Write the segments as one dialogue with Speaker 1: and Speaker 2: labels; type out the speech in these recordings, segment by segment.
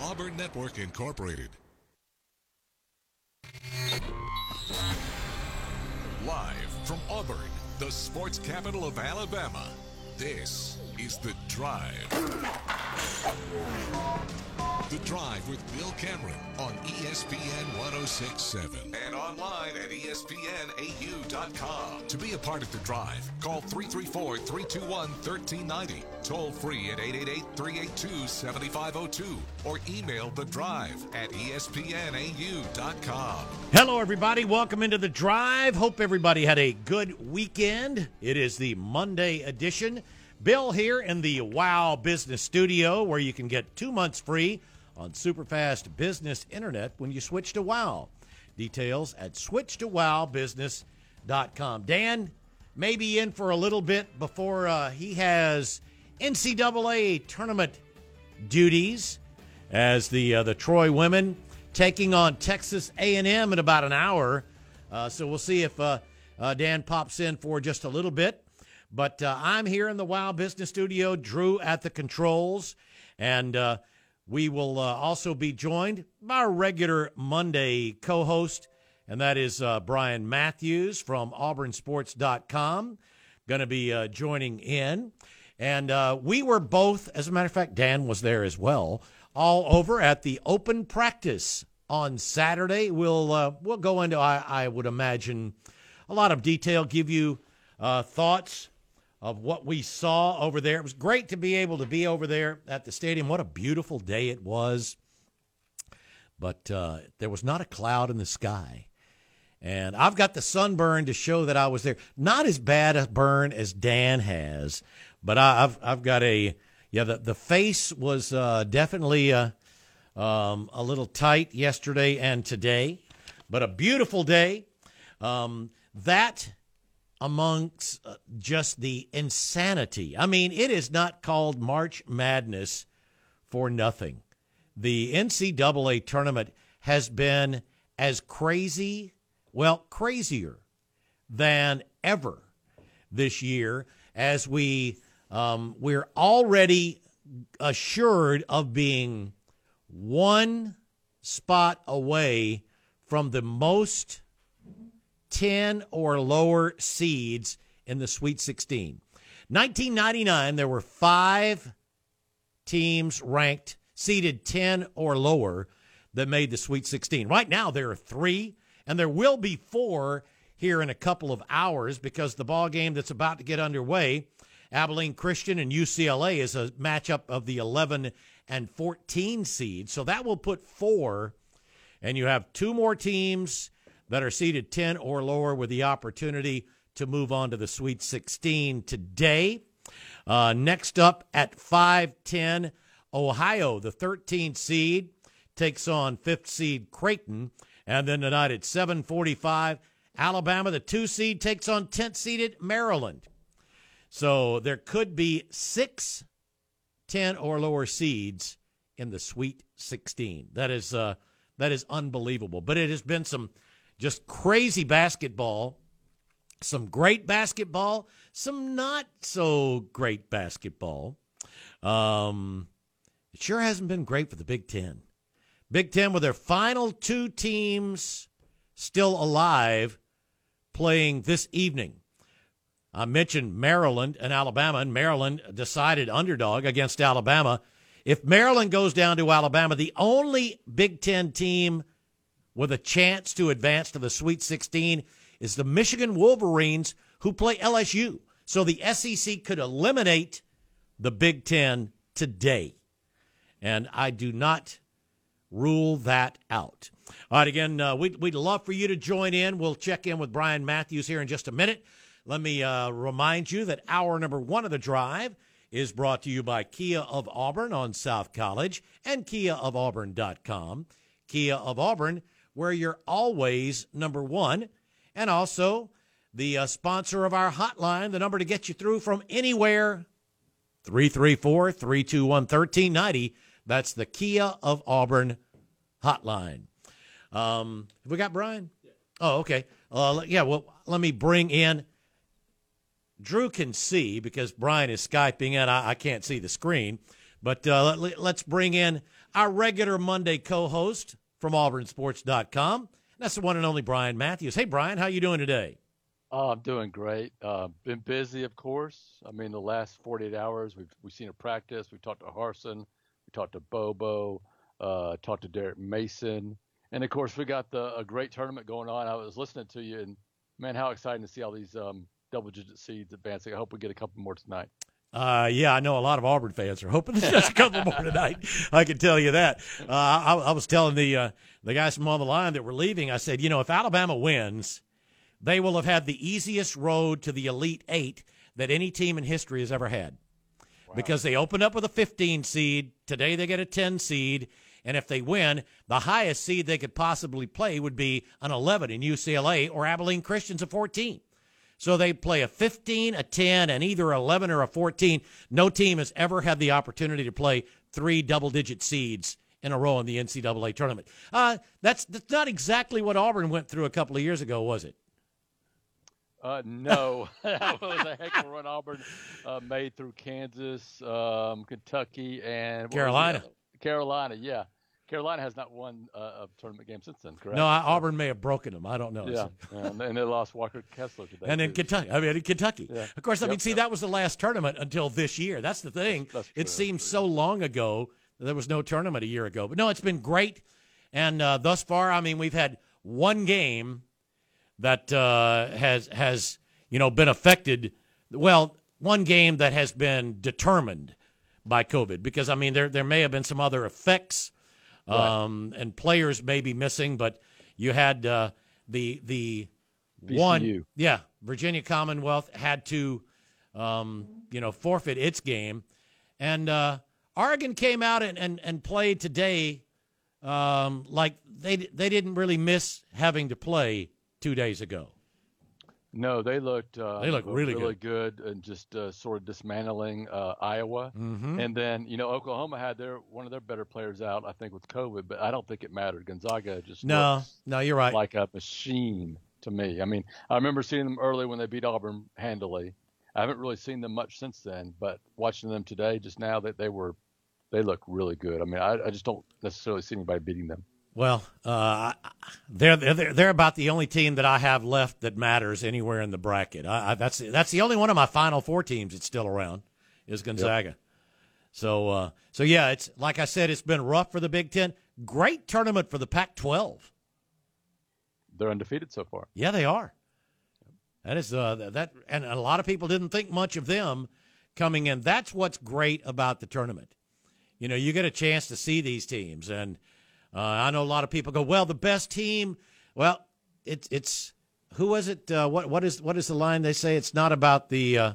Speaker 1: Auburn Network Incorporated. Live from Auburn, the sports capital of Alabama, this is The Drive. The Drive with Bill Cameron on ESPN 106.7 and online at ESPNAU.com. To be a part of The Drive, call 334-321-1390, toll free at 888-382-7502, or email The Drive at ESPNAU.com.
Speaker 2: Hello, everybody. Welcome into The Drive. Hope everybody had a good weekend. It is the Monday edition. Bill here in the WOW Business Studio, where you can get 2 months free on superfast business internet when you switch to WOW. Details at switchtowowbusiness.com. Dan may be in for a little bit before he has NCAA tournament duties as the Troy women taking on Texas A&M in about an hour. So we'll see if Dan pops in for just a little bit. But I'm here in the WOW Business Studio, Drew at the controls, and we will also be joined by our regular Monday co-host, and that is Brian Matthews from auburnsports.com, going to be joining in. And we were both, as a matter of fact, Dan was there as well, all over at the open practice on Saturday. We'll go into, I would imagine, a lot of detail, give you thoughts of what we saw over there. It was great to be able to be over there at the stadium. What a beautiful day it was. But there was not a cloud in the sky. And I've got the sunburn to show that I was there. Not as bad a burn as Dan has, but I've got the face was definitely a little tight yesterday and today, but a beautiful day. That amongst just the insanity. I mean, it is not called March Madness for nothing. The NCAA tournament has been as crazy, well, crazier than ever this year, as we're already assured of being one spot away from the most 10 or lower seeds in the Sweet 16. 1999, there were 5 teams ranked, seeded 10 or lower, that made the Sweet 16. Right now, there are 3, and there will be 4 here in a couple of hours, because the ball game that's about to get underway, Abilene Christian and UCLA, is a matchup of the 11 and 14 seeds. So that will put 4, and you have 2 more teams that are seeded 10 or lower with the opportunity to move on to the Sweet 16 today. Next up at 5:10, Ohio, the 13th seed, takes on 5th seed Creighton. And then tonight at 7:45, Alabama, the 2 seed, takes on 10th seeded Maryland. So there could be 6 10 or lower seeds in the Sweet 16. That is unbelievable. But it has been some just crazy basketball, some great basketball, some not so great basketball. It sure hasn't been great for the Big Ten. Big Ten with their final 2 teams still alive playing this evening. I mentioned Maryland and Alabama, and Maryland decided underdog against Alabama. If Maryland goes down to Alabama, the only Big Ten team with a chance to advance to the Sweet 16 is the Michigan Wolverines, who play LSU. So the SEC could eliminate the Big Ten today. And I do not rule that out. All right, again, we'd love for you to join in. We'll check in with Brian Matthews here in just a minute. Let me remind you that hour number 1 of The Drive is brought to you by Kia of Auburn on South College and KiaofAuburn.com. Kia of Auburn, where you're always number 1. And also the sponsor of our hotline, the number to get you through from anywhere, 334-321-1390. That's the Kia of Auburn hotline. Have we got Brian? Yeah. Oh, okay. Well, let me bring in. Drew can see because Brian is Skyping in. I can't see the screen. But let's bring in our regular Monday co-host from AuburnSports.com. That's the one and only Brian Matthews. Hey, Brian, how you doing today?
Speaker 3: I'm doing great. Been busy, of course. I mean, the last 48 hours, we've seen a practice. We've talked to Harsin. We talked to Bobo. Talked to Derek Mason. And, of course, we got a great tournament going on. I was listening to you, and, man, how exciting to see all these double-digit seeds advancing. I hope we get a couple more tonight.
Speaker 2: Yeah, I know a lot of Auburn fans are hoping there's just a couple more tonight. I can tell you that. I was telling the guys from on the line that were leaving, I said, if Alabama wins, they will have had the easiest road to the Elite Eight that any team in history has ever had. Wow. Because they opened up with a 15 seed. Today they get a 10 seed. And if they win, the highest seed they could possibly play would be an 11 in UCLA or Abilene Christian's a 14. So they play a 15, a 10, and either 11 or a 14. No team has ever had the opportunity to play 3 double-digit seeds in a row in the NCAA tournament. That's not exactly what Auburn went through a couple of years ago, was it?
Speaker 3: No. That was a heck of a run Auburn made through Kansas, Kentucky, and
Speaker 2: Carolina.
Speaker 3: Carolina, yeah. Carolina has not won a tournament game since then, correct?
Speaker 2: No, Auburn may have broken them. I don't know.
Speaker 3: Yeah, and they lost Walker Kessler today.
Speaker 2: And in Kentucky. In Kentucky.
Speaker 3: Yeah.
Speaker 2: Of course, that was the last tournament until this year. That's the thing. It seems so long ago that there was no tournament a year ago. But, no, it's been great. And thus far, we've had one game that has been affected. Well, one game that has been determined by COVID because, there may have been some other effects.
Speaker 3: Right.
Speaker 2: And players may be missing, but you had the
Speaker 3: VCU.
Speaker 2: one, Virginia Commonwealth had to, forfeit its game, and Oregon came out and played today, like they didn't really miss having to play 2 days ago.
Speaker 3: No, they looked
Speaker 2: really
Speaker 3: good and just sort of dismantling Iowa.
Speaker 2: Mm-hmm.
Speaker 3: And then, Oklahoma had one of their better players out, I think, with COVID, but I don't think it mattered. Gonzaga just
Speaker 2: no, you're right.
Speaker 3: Like a machine to me. I remember seeing them early when they beat Auburn handily. I haven't really seen them much since then, but watching them today, just now, that they look really good. I just don't necessarily see anybody beating them.
Speaker 2: Well, they're about the only team that I have left that matters anywhere in the bracket. That's the only one of my Final Four teams that's still around is Gonzaga. Yep. So yeah, it's like I said, it's been rough for the Big Ten. Great tournament for the Pac-12.
Speaker 3: They're undefeated so far.
Speaker 2: Yeah, they are. That is and a lot of people didn't think much of them coming in. That's what's great about the tournament. You get a chance to see these teams and. I know a lot of people go, well, the best team. Well, it's who was it? What is the line they say? It's not about the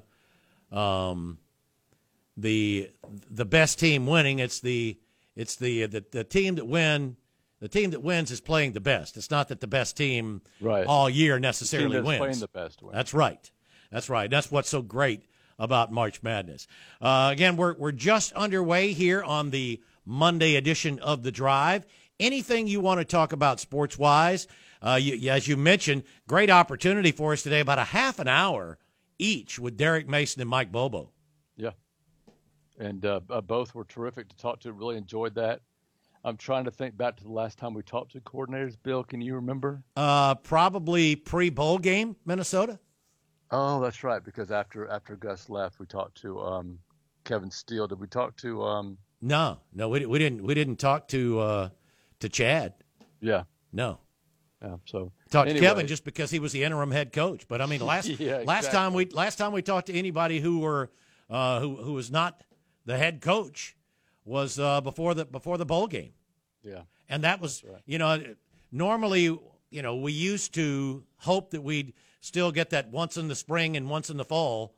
Speaker 2: best team winning. It's the team that win. The team that wins is playing the best. It's not that the best team all year necessarily wins.
Speaker 3: Playing the best wins.
Speaker 2: That's right. That's what's so great about March Madness. Again, we're just underway here on the Monday edition of The Drive. Anything you want to talk about sports-wise, as you mentioned, great opportunity for us today, about a half an hour each with Derek Mason and Mike Bobo.
Speaker 3: Yeah, and both were terrific to talk to. Really enjoyed that. I'm trying to think back to the last time we talked to coordinators. Bill, can you remember?
Speaker 2: Probably pre-bowl game, Minnesota.
Speaker 3: Oh, that's right, because after Gus left, we talked to Kevin Steele. Did we talk to
Speaker 2: No, we didn't talk to Chad.
Speaker 3: Yeah.
Speaker 2: No.
Speaker 3: Yeah. So
Speaker 2: talked to Kevin just because he was the interim head coach. But last time we talked to anybody who was not the head coach was before the bowl game.
Speaker 3: Yeah.
Speaker 2: And that was normally we used to hope that we'd still get that once in the spring and once in the fall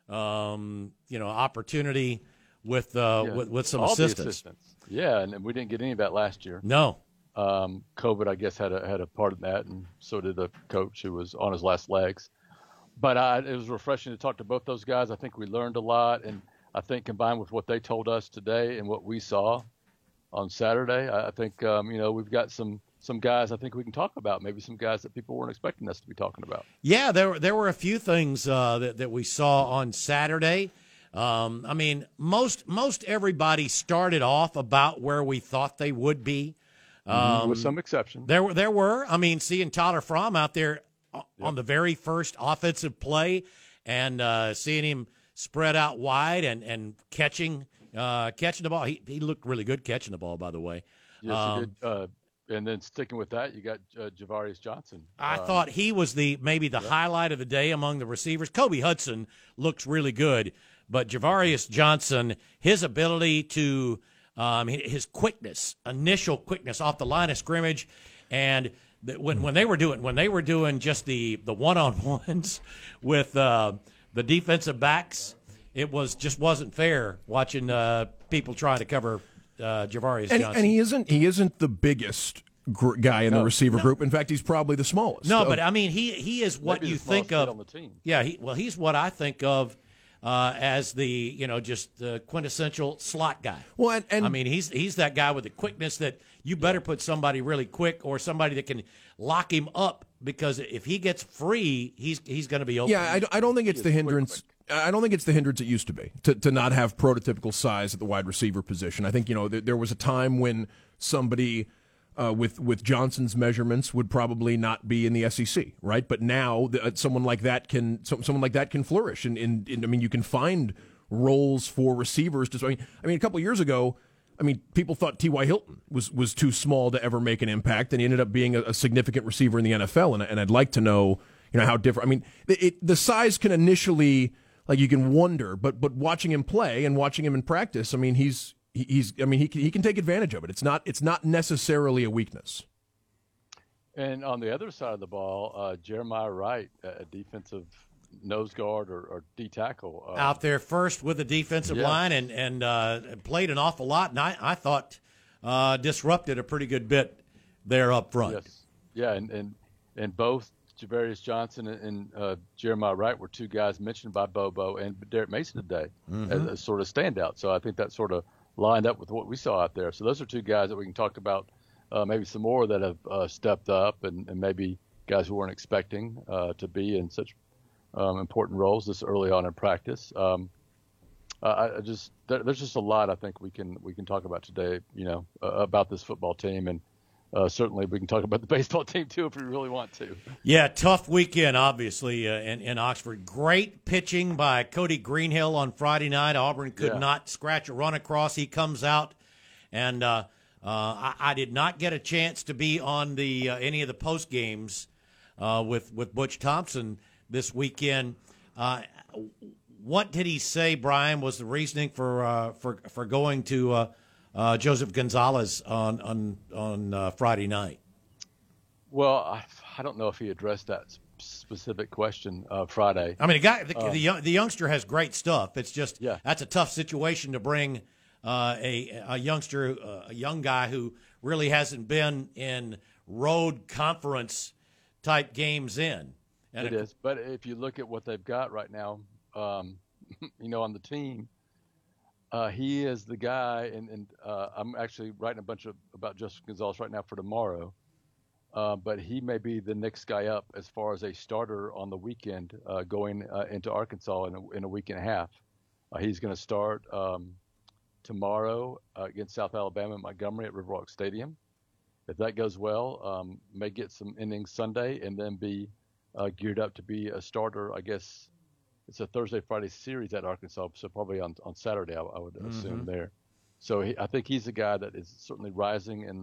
Speaker 2: opportunity with some assistance.
Speaker 3: Yeah, and we didn't get any of that last year.
Speaker 2: No.
Speaker 3: COVID, I guess, had a part in that, and so did the coach who was on his last legs. But it was refreshing to talk to both those guys. I think we learned a lot, and I think combined with what they told us today and what we saw on Saturday, I think we've got some guys I think we can talk about. Maybe some guys that people weren't expecting us to be talking about.
Speaker 2: Yeah, there were a few things that we saw on Saturday. I mean, most everybody started off about where we thought they would be.
Speaker 3: With some exception.
Speaker 2: There were. I mean, seeing Tyler Fromm out there on the very first offensive play and seeing him spread out wide and catching the ball. He looked really good catching the ball, by the way.
Speaker 3: Yes, he did. And then sticking with that, you got Javarius Johnson.
Speaker 2: I thought he was maybe the highlight of the day among the receivers. Kobe Hudson looks really good, but Javarius Johnson, his ability to his quickness, initial quickness off the line of scrimmage, and when they were doing just the one-on-ones with the defensive backs, it wasn't fair watching people trying to cover Javarius Johnson.
Speaker 4: And he isn't the biggest guy in the receiver group. In fact, he's probably the smallest.
Speaker 2: No, but I mean, he is what you think of
Speaker 3: on the team.
Speaker 2: Yeah, he's what I think of as just the quintessential slot guy.
Speaker 4: Well, and
Speaker 2: I mean, he's that guy with the quickness that you better put somebody really quick or somebody that can lock him up, because if he gets free, he's going to be open.
Speaker 4: Yeah, I don't think it's the hindrance. I don't think it's the hindrance it used to be to not have prototypical size at the wide receiver position. I think there was a time when somebody with Johnson's measurements would probably not be in the SEC, right? But now someone like that can flourish, and I mean, you can find roles for receivers. I mean, a couple of years ago, I mean, people thought T.Y. Hilton was too small to ever make an impact, and he ended up being a significant receiver in the NFL. And I'd like to know how different. I mean, the size can initially, like, you can wonder, but watching him play and watching him in practice, I mean, he can take advantage of it. It's not necessarily a weakness.
Speaker 3: And on the other side of the ball, Jeremiah Wright, a defensive nose guard or D tackle,
Speaker 2: out there first with the defensive line and played an awful lot, and I thought disrupted a pretty good bit there up front.
Speaker 3: Yes, yeah, and both Javarius Johnson and Jeremiah Wright were two guys mentioned by Bobo and Derek Mason today as sort of standouts. So I think that sort of lined up with what we saw out there. So those are two guys that we can talk about, maybe some more that have stepped up and maybe guys who weren't expecting to be in such important roles this early on in practice. There's just a lot I think we can talk about today, about this football team, and certainly we can talk about the baseball team too if we really want to.
Speaker 2: Yeah, tough weekend obviously in Oxford. Great pitching by Cody Greenhill on Friday night. Auburn could not scratch a run across. He comes out, and I did not get a chance to be on the any of the post games with Butch Thompson this weekend. What did he say, Brian, was the reasoning for going to Joseph Gonzalez on Friday night?
Speaker 3: Well, I don't know if he addressed that specific question Friday.
Speaker 2: I mean, the youngster has great stuff. It's just that's a tough situation to bring a youngster, a young guy who really hasn't been in road conference type games in. And
Speaker 3: it is, but if you look at what they've got right now, on the team, he is the guy, and I'm actually writing a bunch about Joseph Gonzalez right now for tomorrow, but he may be the next guy up as far as a starter on the weekend going into Arkansas in a week and a half. He's going to start tomorrow against South Alabama in Montgomery at Riverwalk Stadium. If that goes well, may get some innings Sunday and then be geared up to be a starter. I guess it's a Thursday, Friday series at Arkansas, so probably on Saturday, I would assume there. So I think he's a guy that is certainly rising in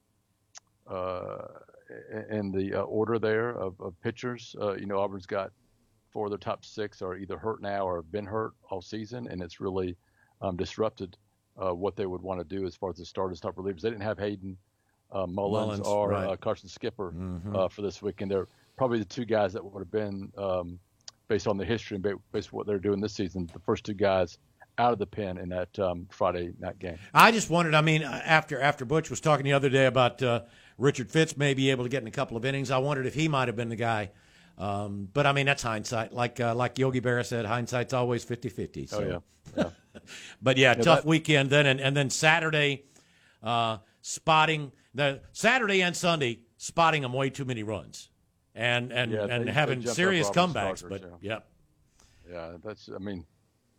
Speaker 3: the order there of pitchers. Auburn's got 4 of their top 6 are either hurt now or have been hurt all season, and it's really disrupted what they would want to do as far as the starters, top relievers. They didn't have Hayden Mullins or Carson Skipper for this weekend. They're probably the two guys that would have been, based on the history and based on what they're doing this season, the first two guys out of the pen in that Friday night game.
Speaker 2: I just wondered, I mean, after Butch was talking the other day about Richard Fitz may be able to get in a couple of innings, I wondered if he might have been the guy. But, I mean, that's hindsight. Like Yogi Berra said, hindsight's always 50-50. So.
Speaker 3: Oh, yeah.
Speaker 2: But, tough weekend then. And then Saturday, spotting – the Saturday and Sunday, spotting them way too many runs. And having serious comebacks, but
Speaker 3: Yeah, that's. I mean,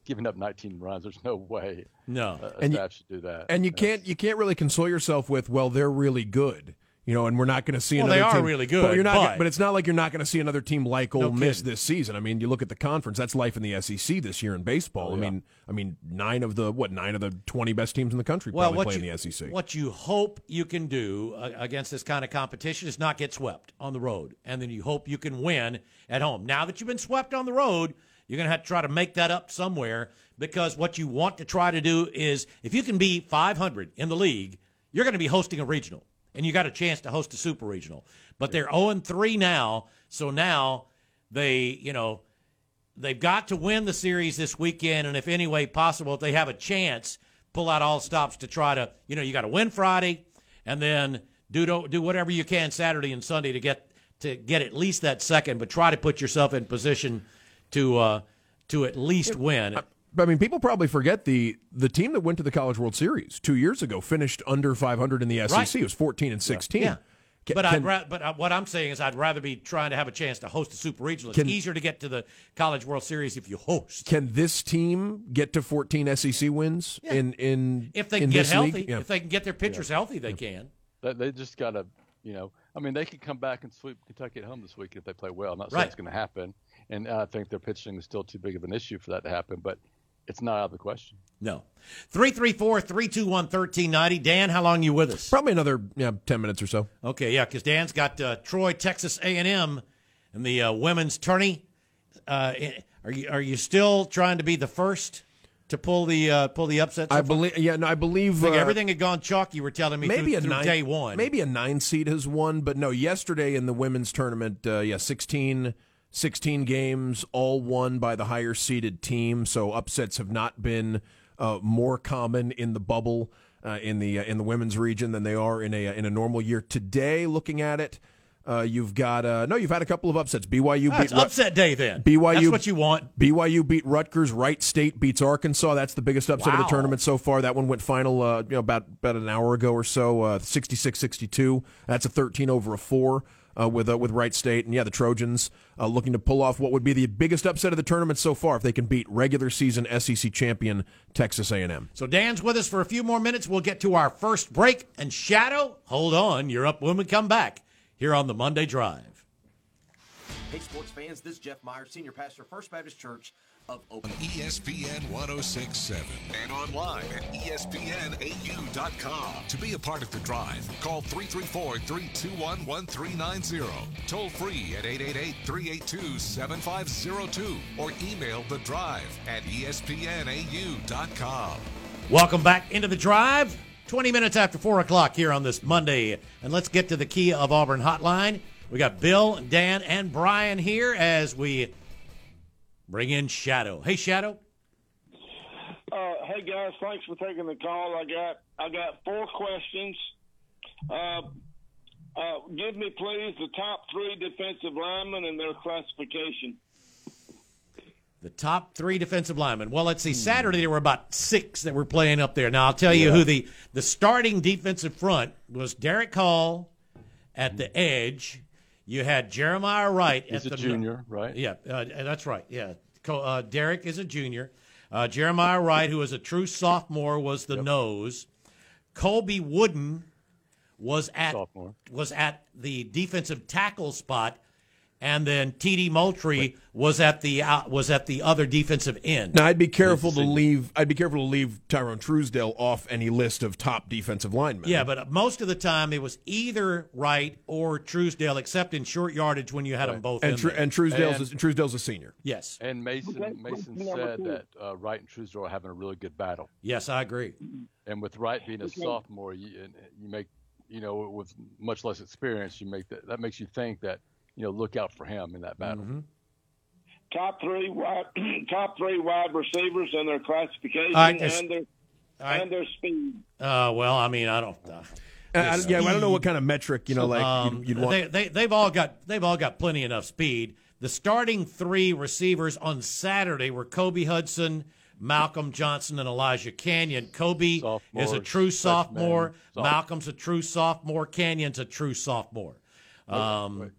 Speaker 3: giving up 19 runs. There's no way
Speaker 2: No.
Speaker 3: a staff should do that.
Speaker 4: And you can't really console yourself with, well, they're really good. And we're not going to see another team.
Speaker 2: Well, they are really good.
Speaker 4: But, but it's not like you're not going to see another team like Ole Miss this season. I mean, you look at the conference. That's life in the SEC this year in baseball.
Speaker 3: Oh, yeah.
Speaker 4: I mean, 9 of the 20 best teams in the country probably play in the SEC.
Speaker 2: What you hope you can do against this kind of competition is not get swept on the road, and then you hope you can win at home. Now that you've been swept on the road, you're going to have to try to make that up somewhere, because what you want to try to do is, if you can be 500 in the league, you're going to be hosting a regional. And you got a chance to host a super regional. But they're 0-3 now, so now they've got to win the series this weekend, and if any way possible, if they have a chance, pull out all stops to try to, you got to win Friday, and then do whatever you can Saturday and Sunday to get at least that second, but try to put yourself in position to at least win.
Speaker 4: I mean, people probably forget the team that went to the College World Series 2 years ago finished under 500 in the SEC.
Speaker 2: Right.
Speaker 4: It was 14-16.
Speaker 2: Yeah. But what I'm saying is I'd rather be trying to have a chance to host a super regional. It's easier to get to the College World Series if you host.
Speaker 4: Can this team get to 14 SEC wins in
Speaker 2: if they can get healthy?
Speaker 4: League? Yeah.
Speaker 2: If they can get their pitchers healthy, they can.
Speaker 3: They just got to, they could come back and sweep Kentucky at home this week if they play well. I'm not saying it's going to happen, and I think their pitching is still too big of an issue for that to happen, but it's not out of the question.
Speaker 2: No. 334-321-1390. Dan, how long are you with us?
Speaker 4: Probably another 10 minutes or so.
Speaker 2: Okay, yeah, because Dan's got Troy, Texas A&M, and the women's tourney. Are you still trying to be the first to pull the upset?
Speaker 4: I believe. Yeah, no, I believe
Speaker 2: everything had gone chalk. You were telling me
Speaker 4: maybe
Speaker 2: through day one.
Speaker 4: Maybe a 9 seed has won, but no. Yesterday in the women's tournament, 16 games, all won by the higher seeded team. So upsets have not been more common in the bubble in the women's region than they are in a normal year. Today, looking at it, you've had a couple of upsets. BYU beat
Speaker 2: upset day then.
Speaker 4: BYU,
Speaker 2: that's what you want.
Speaker 4: BYU beat Rutgers. Wright State beats Arkansas. That's the biggest upset of the tournament so far. That one went final about an hour ago or so, 66-62. That's a 13 over a 4. With Wright State, and the Trojans looking to pull off what would be the biggest upset of the tournament so far if they can beat regular season SEC champion Texas A&M.
Speaker 2: So Dan's with us for a few more minutes. We'll get to our first break. And Shadow, hold on, you're up when we come back here on the Monday Drive.
Speaker 5: Hey, sports fans, this is Jeff Meyer, Senior Pastor, First Baptist Church of
Speaker 1: on ESPN 106.7 and online at ESPNAU.com. To be a part of the drive, call 334-321-1390. Toll free at 888-382-7502 or email the drive at ESPNAU.com.
Speaker 2: Welcome back into the drive. 20 minutes after 4 o'clock here on this Monday. And let's get to the Kia of Auburn hotline. We got Bill, Dan, and Brian here as we bring in Shadow. Hey, Shadow.
Speaker 6: Hey guys, thanks for taking the call. I got 4 questions. Give me please the top 3 defensive linemen and their classification.
Speaker 2: The top 3 defensive linemen. Well, let's see. Saturday there were about 6 that were playing up there. Now I'll tell you who the starting defensive front was. Derek Hall at the edge. You had Jeremiah Wright.
Speaker 3: He's a junior, right?
Speaker 2: Yeah, that's right. Yeah, Derek is a junior. Jeremiah Wright, who is a true sophomore, was the nose. Colby Wooden was at the defensive tackle spot, and then T.D. Moultrie was at the other defensive end.
Speaker 4: Now I'd be careful to leave Tyrone Truesdale off any list of top defensive linemen.
Speaker 2: Yeah, but most of the time it was either Wright or Truesdale, except in short yardage when you had them both.
Speaker 4: And Truesdale's a senior.
Speaker 2: Yes.
Speaker 3: And Mason said that Wright and Truesdale are having a really good battle.
Speaker 2: Yes, I agree.
Speaker 3: And with Wright being a sophomore, you make with much less experience, that makes you think that. Look out for him in that battle.
Speaker 6: Mm-hmm. Top three wide receivers and their classification and their speed.
Speaker 2: Well, I mean, I don't.
Speaker 4: I don't know what kind of metric you'd want.
Speaker 2: They've all got plenty enough speed. The starting 3 receivers on Saturday were Kobe Hudson, Malcolm Johnson, and Elijah Canyon. Kobe is a true sophomore. Malcolm's a true sophomore. Canyon's a true sophomore.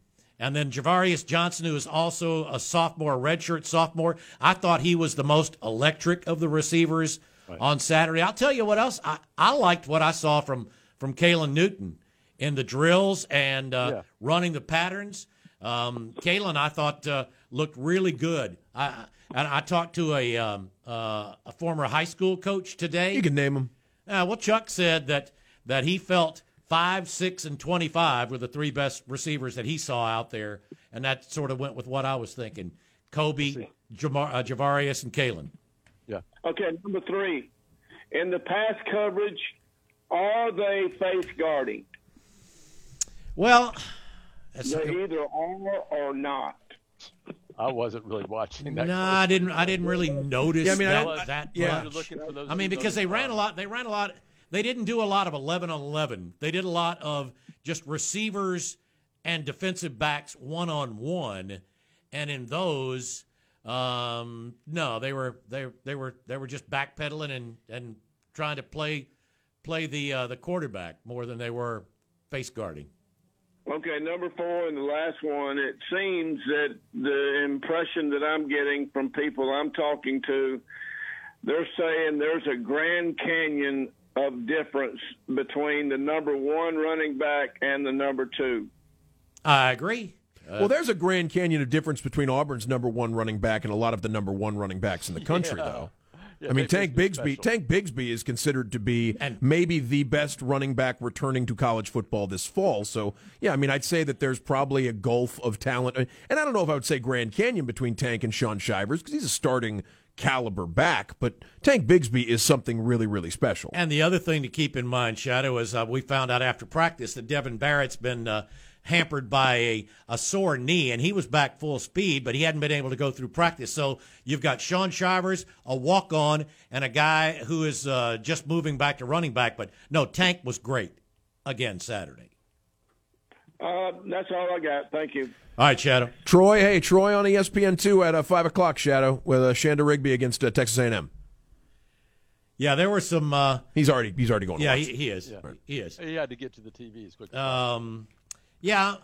Speaker 2: And then Javarius Johnson, who is also a sophomore, redshirt sophomore, I thought he was the most electric of the receivers on Saturday. I'll tell you what else. I liked what I saw from Kalen Newton in the drills and running the patterns. Kalen, I thought, looked really good. I talked to a former high school coach today.
Speaker 4: You can name him.
Speaker 2: Well, Chuck said that he felt 5, 6, and 25 were the three best receivers that he saw out there, and that sort of went with what I was thinking. Kobe, Javarius, and Kalen.
Speaker 3: Yeah.
Speaker 6: Okay, number 3. In the pass coverage, are they face guarding?
Speaker 2: Well,
Speaker 6: they either are or not.
Speaker 3: I wasn't really watching that.
Speaker 2: No, I didn't really notice that much. I mean, because they ran a lot. They didn't do a lot of 11 on 11. They did a lot of just receivers and defensive backs 1-on-1, and in those, no, they were just backpedaling and trying to play the quarterback more than they were face guarding.
Speaker 6: Okay, number 4 and the last one, it seems that the impression that I'm getting from people I'm talking to, they're saying there's a Grand Canyon of difference between the number 1 running back and the number 2.
Speaker 2: I agree.
Speaker 4: Well, there's a Grand Canyon of difference between Auburn's number 1 running back and a lot of the number 1 running backs in the country, though. Yeah, I mean, Tank Bigsby is considered to be maybe the best running back returning to college football this fall. So, yeah, I mean, I'd say that there's probably a gulf of talent. And I don't know if I would say Grand Canyon between Tank and Shaun Shivers because he's a starting caliber back, but Tank Bigsby is something really, really special.
Speaker 2: And the other thing to keep in mind, Shadow, is we found out after practice that Devin Barrett's been hampered by a sore knee, and he was back full speed, but he hadn't been able to go through practice. So you've got Shaun Shivers, a walk-on, and a guy who is just moving back to running back. But, no, Tank was great again Saturday.
Speaker 6: That's all I got. Thank you.
Speaker 2: All right, Shadow.
Speaker 4: Troy on ESPN2 at 5 o'clock, Shadow, with Shanda Rigby against Texas A&M.
Speaker 2: Yeah, there were some
Speaker 4: he's already going.
Speaker 2: Yeah, he is. Yeah. He is.
Speaker 3: He had to get to the TV as quickly.
Speaker 2: Yeah,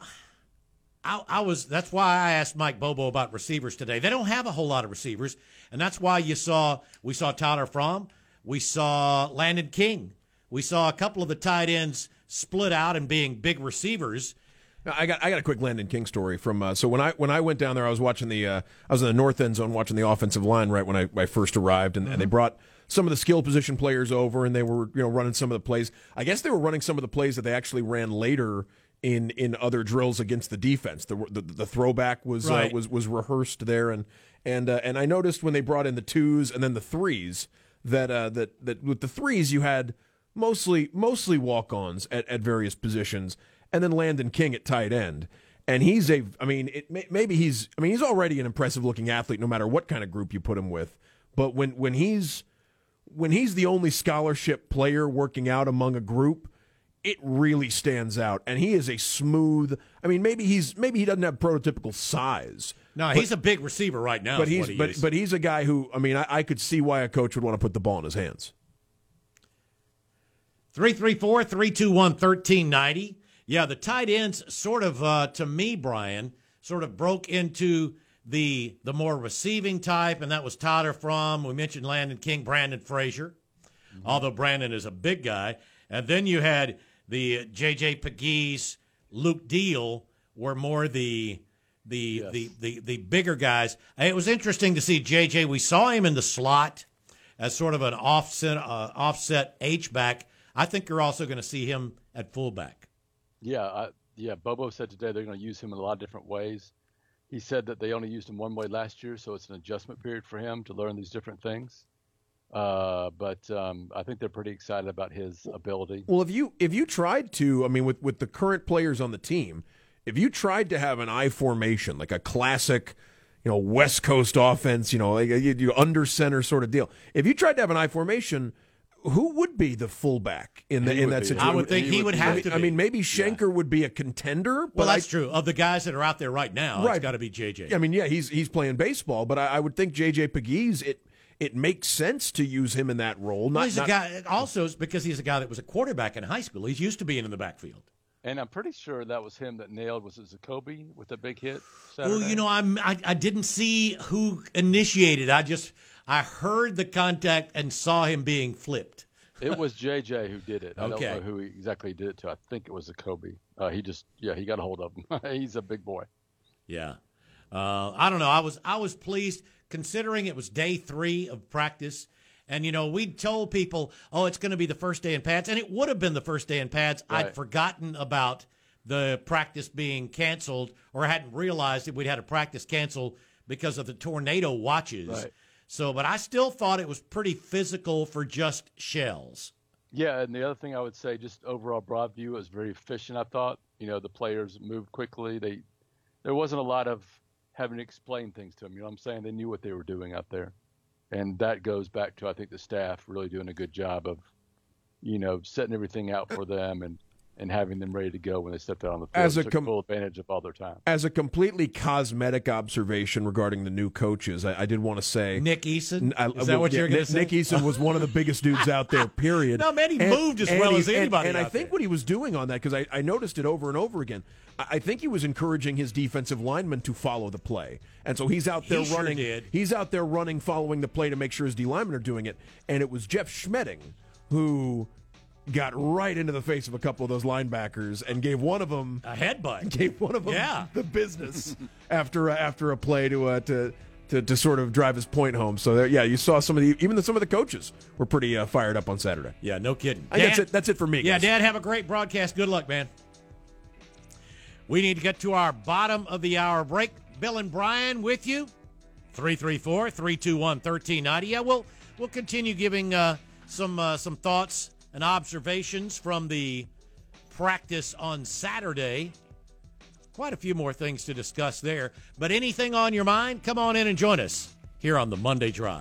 Speaker 2: I was. That's why I asked Mike Bobo about receivers today. They don't have a whole lot of receivers, and that's why we saw Tyler Fromm, we saw Landon King, we saw a couple of the tight ends split out and being big receivers.
Speaker 4: Now, I got a quick Landon King story from. So when I went down there, I was watching I was in the north end zone watching the offensive line right when I first arrived, and they brought some of the skill position players over, and they were running some of the plays. I guess they were running some of the plays that they actually ran later in other drills against the defense. The throwback was was rehearsed there, and I noticed when they brought in the 2s and then the 3s that with the 3s you had mostly walk-ons at various positions, and then Landon King at tight end. And he's he's already an impressive looking athlete no matter what kind of group you put him with. But when he's the only scholarship player working out among a group, it really stands out, and he is a smooth. I mean, maybe he doesn't have prototypical size.
Speaker 2: No, he's a big receiver right now.
Speaker 4: But he's a guy who, I mean, I could see why a coach would want to put the ball in his hands.
Speaker 2: 334-321-1390. Yeah, the tight ends sort of, to me, Brian, sort of broke into the more receiving type, and that was Tyler Fromm. We mentioned Landon King, Brandon Frazier, although Brandon is a big guy. And then you had the J.J. Pegues, Luke Deal were more the bigger guys. It was interesting to see J.J. We saw him in the slot as sort of an offset H-back. I think you're also going to see him at fullback.
Speaker 3: Yeah, Bobo said today they're going to use him in a lot of different ways. He said that they only used him one way last year, so it's an adjustment period for him to learn these different things. But I think they're pretty excited about his ability.
Speaker 4: Well, if you tried to, I mean, with the current players on the team, if you tried to have an I formation, like a classic, West Coast offense, like you under center sort of deal. If you tried to have an I formation, who would be the fullback in that situation?
Speaker 2: I would think he would have to be.
Speaker 4: I mean, maybe Schenker would be a contender. But
Speaker 2: well, that's true. Of the guys that are out there right now, it's got to be JJ.
Speaker 4: I mean, yeah, he's playing baseball, but I would think JJ Pegues, it makes sense to use him in that role.
Speaker 2: He's a guy. Also, because he's a guy that was a quarterback in high school. He's used to being in the backfield.
Speaker 3: And I'm pretty sure that was him that nailed, was it Jacoby with the big hit Saturday?
Speaker 2: Well, you know, I didn't see who initiated. I heard the contact and saw him being flipped.
Speaker 3: It was JJ who did it. I
Speaker 2: Okay.
Speaker 3: don't know who he exactly did it to. I think it was Jacoby. He got a hold of him. He's a big boy.
Speaker 2: Yeah. I don't know. I was pleased considering it was day 3 of practice. And, you know, we told people, oh, it's going to be the first day in pads. And it would have been the first day in pads.
Speaker 3: Right.
Speaker 2: I'd forgotten about the practice being canceled, or hadn't realized that we'd had a practice canceled because of the tornado watches.
Speaker 3: Right.
Speaker 2: So, but I still thought it was pretty physical for just shells.
Speaker 3: Yeah, and the other thing I would say, just overall broad view, it was very efficient, I thought. You know, the players moved quickly. There wasn't a lot of having to explain things to them. You know what I'm saying? They knew what they were doing out there. And that goes back to, I think, the staff really doing a good job of, you know, setting everything out for them and having them ready to go when they stepped out on the field. Took full advantage of all their time.
Speaker 4: As a completely cosmetic observation regarding the new coaches, I did want to say
Speaker 2: Nick Eason? Is that what you're going to say?
Speaker 4: Nick Eason was one of the biggest dudes out there, period.
Speaker 2: No, man, he moved as well as anybody.
Speaker 4: And I think what he was doing on that, because I noticed it over and over again, I think he was encouraging his defensive linemen to follow the play. And so he's out there running.
Speaker 2: Sure did.
Speaker 4: He's out there running, following the play to make sure his D linemen are doing it. And it was Jeff Schmedding who got right into the face of a couple of those linebackers and gave one of them
Speaker 2: a headbutt.
Speaker 4: Gave one of them the business after a play to sort of drive his point home. So you saw some of the coaches were pretty fired up on Saturday.
Speaker 2: Yeah, no kidding.
Speaker 4: That's it for me.
Speaker 2: Yeah,
Speaker 4: guys.
Speaker 2: Dad, have a great broadcast. Good luck, man. We need to get to our bottom of the hour break. Bill and Brian with you. 334-321-1390. Yeah, we'll continue giving some thoughts and observations from the practice on Saturday. Quite a few more things to discuss there. But anything on your mind, come on in and join us here on the Monday Drive.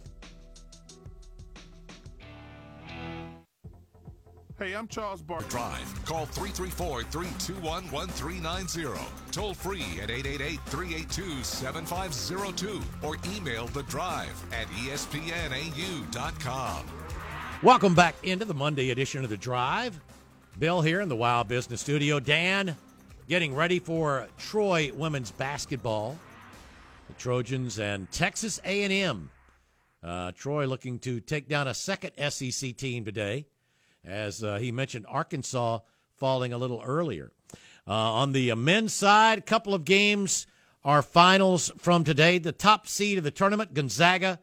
Speaker 7: Hey, I'm Charles Barkley.
Speaker 1: Drive. Call 334-321-1390. Toll free at 888-382-7502. Or email The Drive at espnau.com.
Speaker 2: Welcome back into the Monday edition of The Drive. Bill here in the Wild Business Studio. Dan getting ready for Troy women's basketball. The Trojans and Texas A&M. Troy looking to take down a second SEC team today. As he mentioned, Arkansas falling a little earlier. On the men's side, a couple of games are finals from today. The top seed of the tournament, Gonzaga.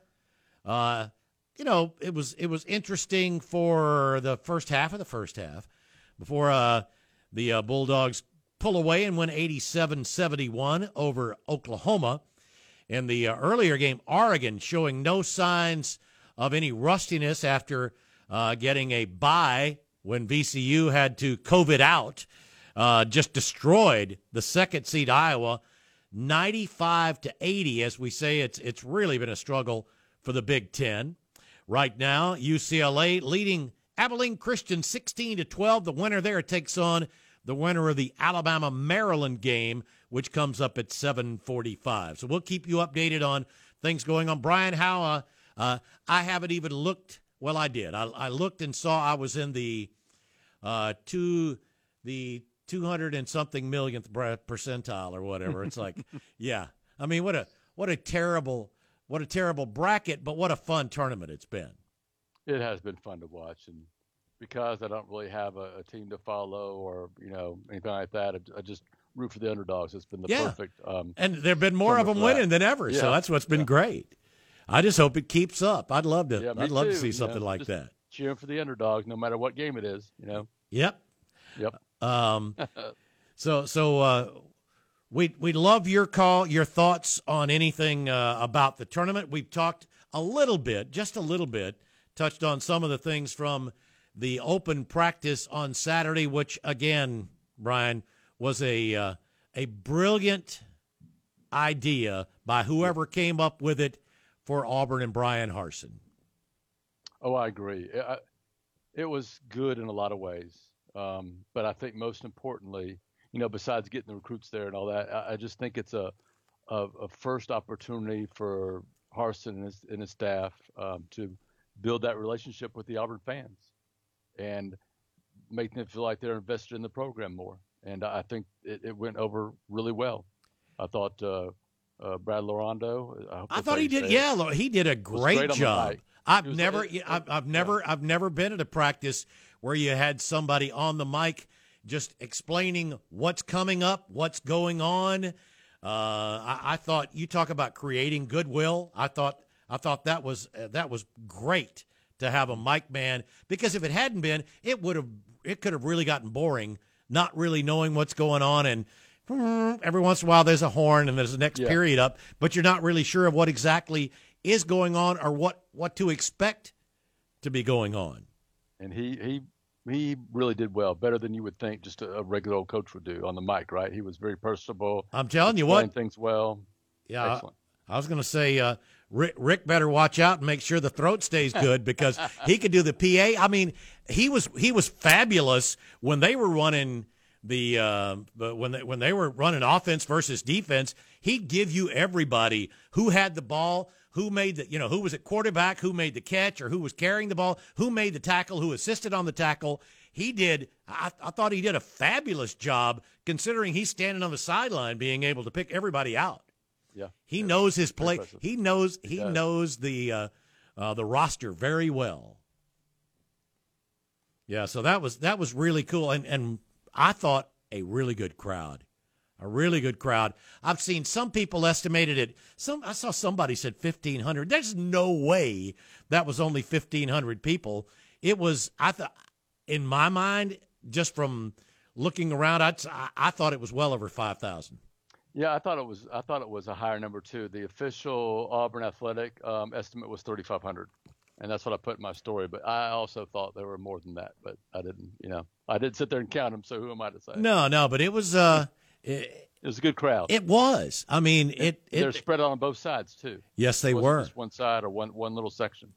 Speaker 2: It was interesting for the first half before the Bulldogs pull away and win 87-71 over Oklahoma. In the earlier game, Oregon showing no signs of any rustiness after getting a bye when VCU had to COVID out, just destroyed the second seed Iowa, 95-80. As we say, it's really been a struggle for the Big Ten. Right now, UCLA leading Abilene Christian 16-12. The winner there takes on the winner of the Alabama-Maryland game, which comes up at 7:45. So we'll keep you updated on things going on. Brian, how I haven't even looked. Well, I did. I looked and saw I was in the 200 and something millionth percentile or whatever. It's like, yeah. I mean, what a terrible bracket, but what a fun tournament it's been.
Speaker 3: It has been fun to watch, and because I don't really have a team to follow or anything like that, I just root for the underdogs. It's been the perfect.
Speaker 2: And there've been more of them winning than ever, so that's what's been great. I just hope it keeps up. I'd love to. I'd love to see something like that.
Speaker 3: Cheering for the underdogs, no matter what game it is.
Speaker 2: Yep. So we'd love your call, your thoughts on anything about the tournament. We've talked just a little bit, touched on some of the things from the open practice on Saturday, which again, Brian, was a brilliant idea by whoever came up with it for Auburn and Brian Harsin.
Speaker 3: Oh, I agree. It was good in a lot of ways. But I think most importantly, besides getting the recruits there and all that, I just think it's a first opportunity for Harsin and his staff to build that relationship with the Auburn fans. And make them feel like they're invested in the program more. And I think it went over really well. I thought Brad Laurando.
Speaker 2: I thought he did. Yeah, he did a great job. I've never been at a practice where you had somebody on the mic just explaining what's coming up, what's going on. I thought, you talk about creating goodwill. I thought that was great to have a mic man, because if it hadn't been, it could have really gotten boring, not really knowing what's going on, and every once in a while there's a horn and there's the next period up, but you're not really sure of what exactly is going on or what to expect to be going on. And
Speaker 3: he really did well, better than you would think just a regular old coach would do on the mic, right? He was very personable.
Speaker 2: I'm telling you what.
Speaker 3: Things well.
Speaker 2: Yeah.
Speaker 3: Excellent.
Speaker 2: I was going to say, Rick better watch out and make sure the throat stays good, because he could do the PA. I mean, he was fabulous when they were running when they were running offense versus defense. He'd give you everybody who had the ball, who made who was at quarterback, who made the catch, or who was carrying the ball, who made the tackle, who assisted on the tackle. I thought he did a fabulous job, considering he's standing on the sideline, being able to pick everybody out.
Speaker 3: Yeah,
Speaker 2: he knows his play. He knows the roster very well. Yeah, so that was really cool, and I thought a really good crowd. A really good crowd. I've seen some people estimated it. I saw somebody said 1,500. There's no way that was only 1,500 people. It was, I thought, in my mind, just from looking around, I thought it was well over 5,000.
Speaker 3: Yeah, I thought it was a higher number too. The official Auburn athletic estimate was 3,500, and that's what I put in my story. But I also thought there were more than that, but I didn't. I didn't sit there and count them. So who am I to say?
Speaker 2: No, but it was.
Speaker 3: It was a good crowd.
Speaker 2: It was. I mean,
Speaker 3: they're spread out on both sides too.
Speaker 2: Yes, they were.
Speaker 3: Just one side or one little section.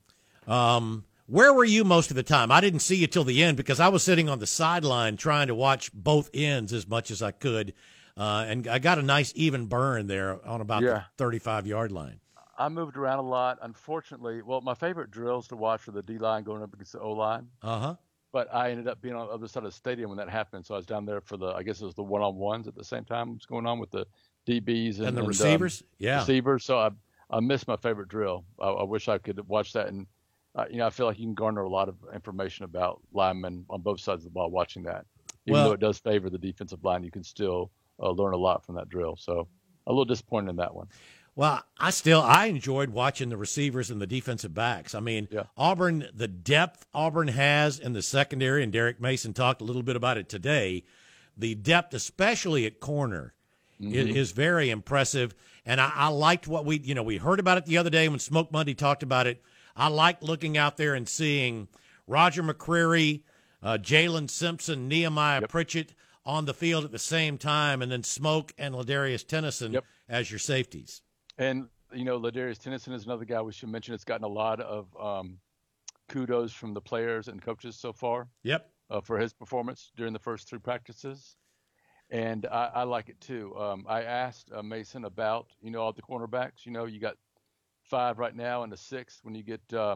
Speaker 2: Where were you most of the time? I didn't see you till the end, because I was sitting on the sideline trying to watch both ends as much as I could. And I got a nice even burn there on about the 35-yard line.
Speaker 3: I moved around a lot. Unfortunately, my favorite drills to watch were the D-line going up against the O-line.
Speaker 2: Uh-huh.
Speaker 3: But I ended up being on the other side of the stadium when that happened. So I was down there for I guess it was the one-on-ones at the same time. It was going on with the DBs and
Speaker 2: the receivers.
Speaker 3: Receivers. So I missed my favorite drill. I wish I could watch that. And, I feel like you can garner a lot of information about linemen on both sides of the ball watching that. Even though it does favor the defensive line, you can still learn a lot from that drill. So a little disappointed in that one.
Speaker 2: Well, I enjoyed watching the receivers and the defensive backs. I mean, Auburn, the depth Auburn has in the secondary, and Derek Mason talked a little bit about it today, the depth, especially at corner, is very impressive. And I liked what we heard about it the other day when Smoke Monday talked about it. I liked looking out there and seeing Roger McCreary, Jalen Simpson, Nehemiah Pritchett on the field at the same time, and then Smoke and Ladarius Tennyson as your safeties.
Speaker 3: And, Ladarius Tennyson is another guy we should mention. It's gotten a lot of kudos from the players and coaches so far.
Speaker 2: Yep.
Speaker 3: For his performance during the first 3 practices. And I like it too. I asked Mason about, all the cornerbacks. You got 5 right now and a 6th when you get the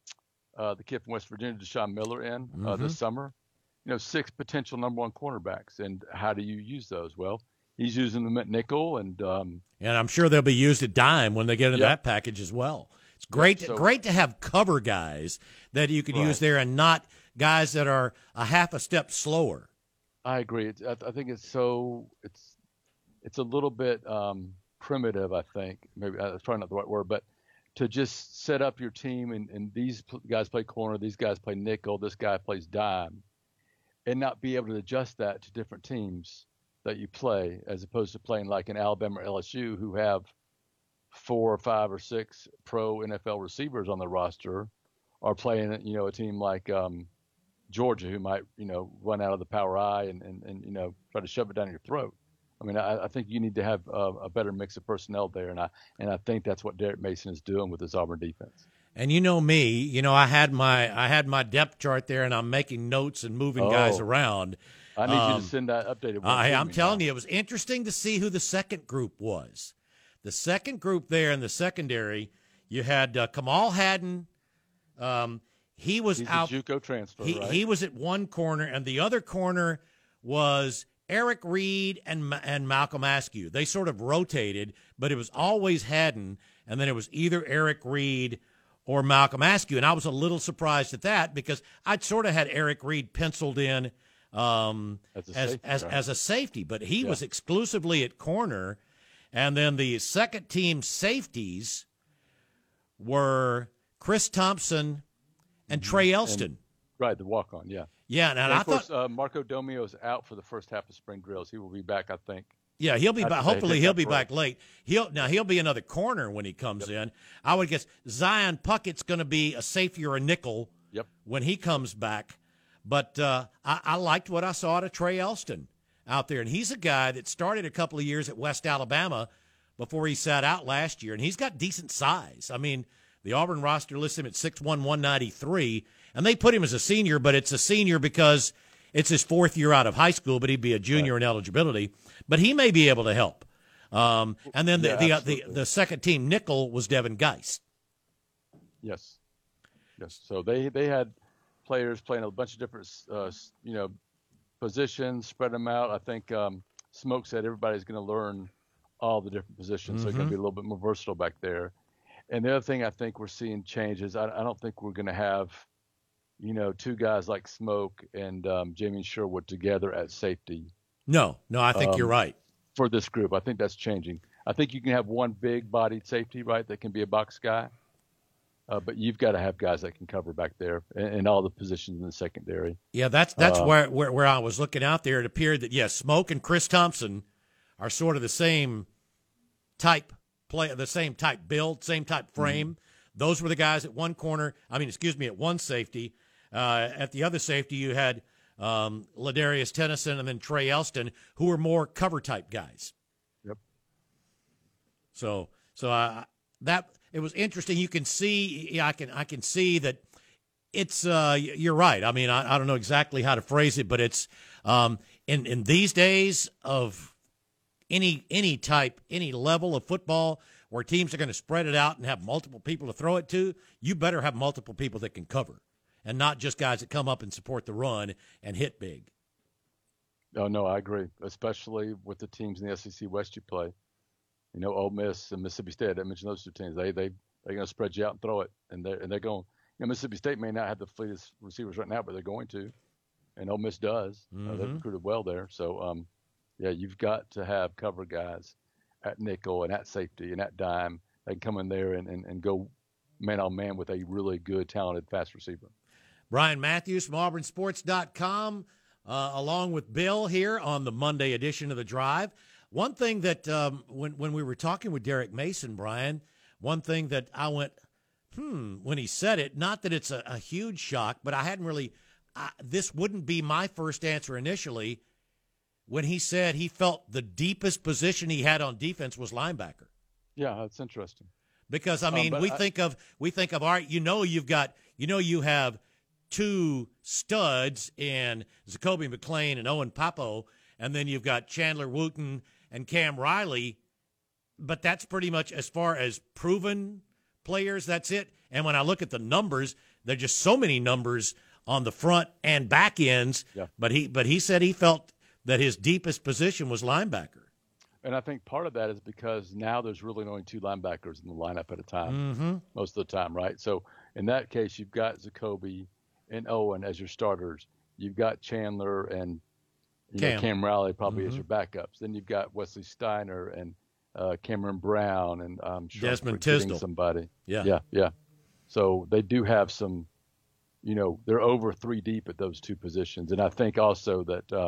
Speaker 3: kid from West Virginia, Deshaun Miller, in this summer. 6 potential number 1 cornerbacks. And how do you use those? Well, he's using them at nickel, and
Speaker 2: I'm sure they'll be used at dime when they get into that package as well. It's great, great to have cover guys that you can use there, and not guys that are a half a step slower.
Speaker 3: I agree. I think it's a little bit primitive. I think maybe that's probably not the right word, but to just set up your team and these guys play corner, these guys play nickel, this guy plays dime, and not be able to adjust that to different teams that you play, as opposed to playing like an Alabama or LSU, who have 4 or 5 or 6 pro NFL receivers on the roster, or playing, a team like Georgia, who might, run out of the power I and try to shove it down your throat. I mean, I think you need to have a better mix of personnel there, and I think that's what Derek Mason is doing with this Auburn defense.
Speaker 2: And me, I had my depth chart there, and I'm making notes and moving guys around.
Speaker 3: I need you to send that updated one.
Speaker 2: I'm telling you, it was interesting to see who the second group was. The second group there in the secondary, you had Kamal Haddon. he was
Speaker 3: He's
Speaker 2: out.
Speaker 3: a JUCO transfer, right?
Speaker 2: He was at one corner, and the other corner was Eric Reed and Malcolm Askew. They sort of rotated, but it was always Haddon, and then it was either Eric Reed or Malcolm Askew. And I was a little surprised at that because I'd sort of had Eric Reed penciled in as a safety, but he was exclusively at corner. And then the second team safeties were Chris Thompson and Trey Elston.
Speaker 3: Right, the walk-on, yeah.
Speaker 2: Yeah, and
Speaker 3: I
Speaker 2: thought
Speaker 3: course, Marco Domio's out for the first half of spring drills. He will be back, I think.
Speaker 2: Yeah, he'll be back. Hopefully, he'll be back late. He'll be another corner when he comes in. I would guess Zion Puckett's going to be a safety or a nickel when he comes back. But I liked what I saw out of Trey Elston out there, and he's a guy that started a couple of years at West Alabama before he sat out last year, and he's got decent size. I mean, the Auburn roster lists him at 6'1", 193, and they put him as a senior, but it's a senior because it's his fourth year out of high school, but he'd be a junior in eligibility. But he may be able to help. And then the second team nickel was Devin Geist.
Speaker 3: Yes. So they had players playing a bunch of different positions, spread them out. I think Smoke said everybody's going to learn all the different positions, so it's going to be a little bit more versatile back there. And the other thing I think we're seeing changes. I don't think we're going to have, two guys like Smoke and Jamie Sherwood together at safety.
Speaker 2: No, I think you're right.
Speaker 3: For this group, I think that's changing. I think you can have one big-bodied safety, right, that can be a box guy. But you've got to have guys that can cover back there in all the positions in the secondary. Yeah, that's where I was looking out there. It appeared that, Smoke and Chris Thompson are sort of the same type play, the same type build, same type frame. Mm-hmm. Those were the guys at one safety. At the other safety, you had Ladarius Tennyson and then Trey Elston, who were more cover type guys. Yep. So that it was interesting. You can see, I can see that it's. You're right. I mean, I don't know exactly how to phrase it, but it's in these days of any type, any level of football where teams are going to spread it out and have multiple people to throw it to. You better have multiple people that can cover, and not just guys that come up and support the run and hit big. Oh, no, I agree, especially with the teams in the SEC West you play. Ole Miss and Mississippi State, I mentioned those two teams. They're going to spread you out and throw it, and they're going. Mississippi State may not have the fleetest receivers right now, but they're going to, and Ole Miss does. Mm-hmm. They've recruited well there. So, you've got to have cover guys at nickel and at safety and at dime. They can come in there and go man-on-man with a really good, talented, fast receiver. Brian Matthews from AuburnSports.com, along with Bill here on the Monday edition of The Drive. One thing that when we were talking with Derek Mason, Brian, one thing that I went, when he said it, not that it's a huge shock, but I hadn't really, this wouldn't be my first answer initially, when he said he felt the deepest position he had on defense was linebacker. Yeah, that's interesting. Because, I mean, we think of, all right, you have two studs in Zacoby McClain and Owen Papo, and then you've got Chandler Wooten and Cam Riley, but that's pretty much as far as proven players, that's it. And when I look at the numbers, there are just so many numbers on the front and back ends, but he said he felt that his deepest position was linebacker. And I think part of that is because now there's really only two linebackers in the lineup at a time, most of the time, right? So in that case, you've got Zacoby and Owen as your starters. You've got Chandler and Cam Riley probably as your backups. Then you've got Wesley Steiner and Cameron Brown and Desmond Tisdale. Somebody. Yeah. So they do have some, they're over three deep at those two positions. And I think also that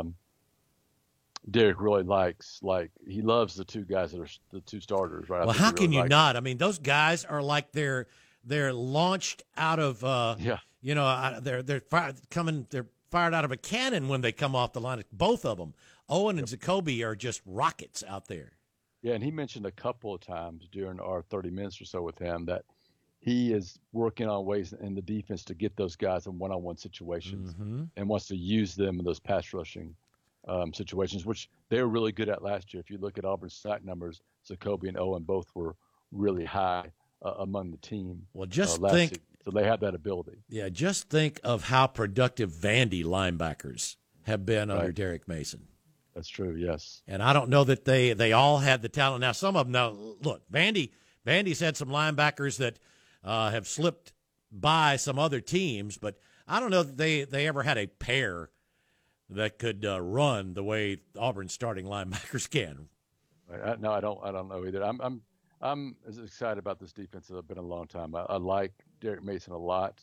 Speaker 3: Derek really he loves the two guys that are the two starters, right? Well, how can you not? I mean, those guys are like they're launched out of they're fired out of a cannon when they come off the line. Both of them, Owen and Zacoby, are just rockets out there. Yeah, and he mentioned a couple of times during our 30 minutes or so with him that he is working on ways in the defense to get those guys in one-on-one situations and wants to use them in those pass rushing situations, which they were really good at last year. If you look at Auburn's sack numbers, Zacoby and Owen both were really high among the team. Well, just So they have that ability.
Speaker 2: Yeah, just think of how productive Vandy linebackers have been under
Speaker 3: Right.
Speaker 2: Derek Mason.
Speaker 3: That's true, yes.
Speaker 2: And I don't know that they all had the talent. Now, some of them, now, look, Vandy's had some linebackers that have slipped by some other teams, but I don't know that they ever had a pair that could run the way Auburn's starting linebackers can.
Speaker 3: Right. No, I don't know either. I'm as excited about this defense as I've been in a long time. I like Derek Mason a lot.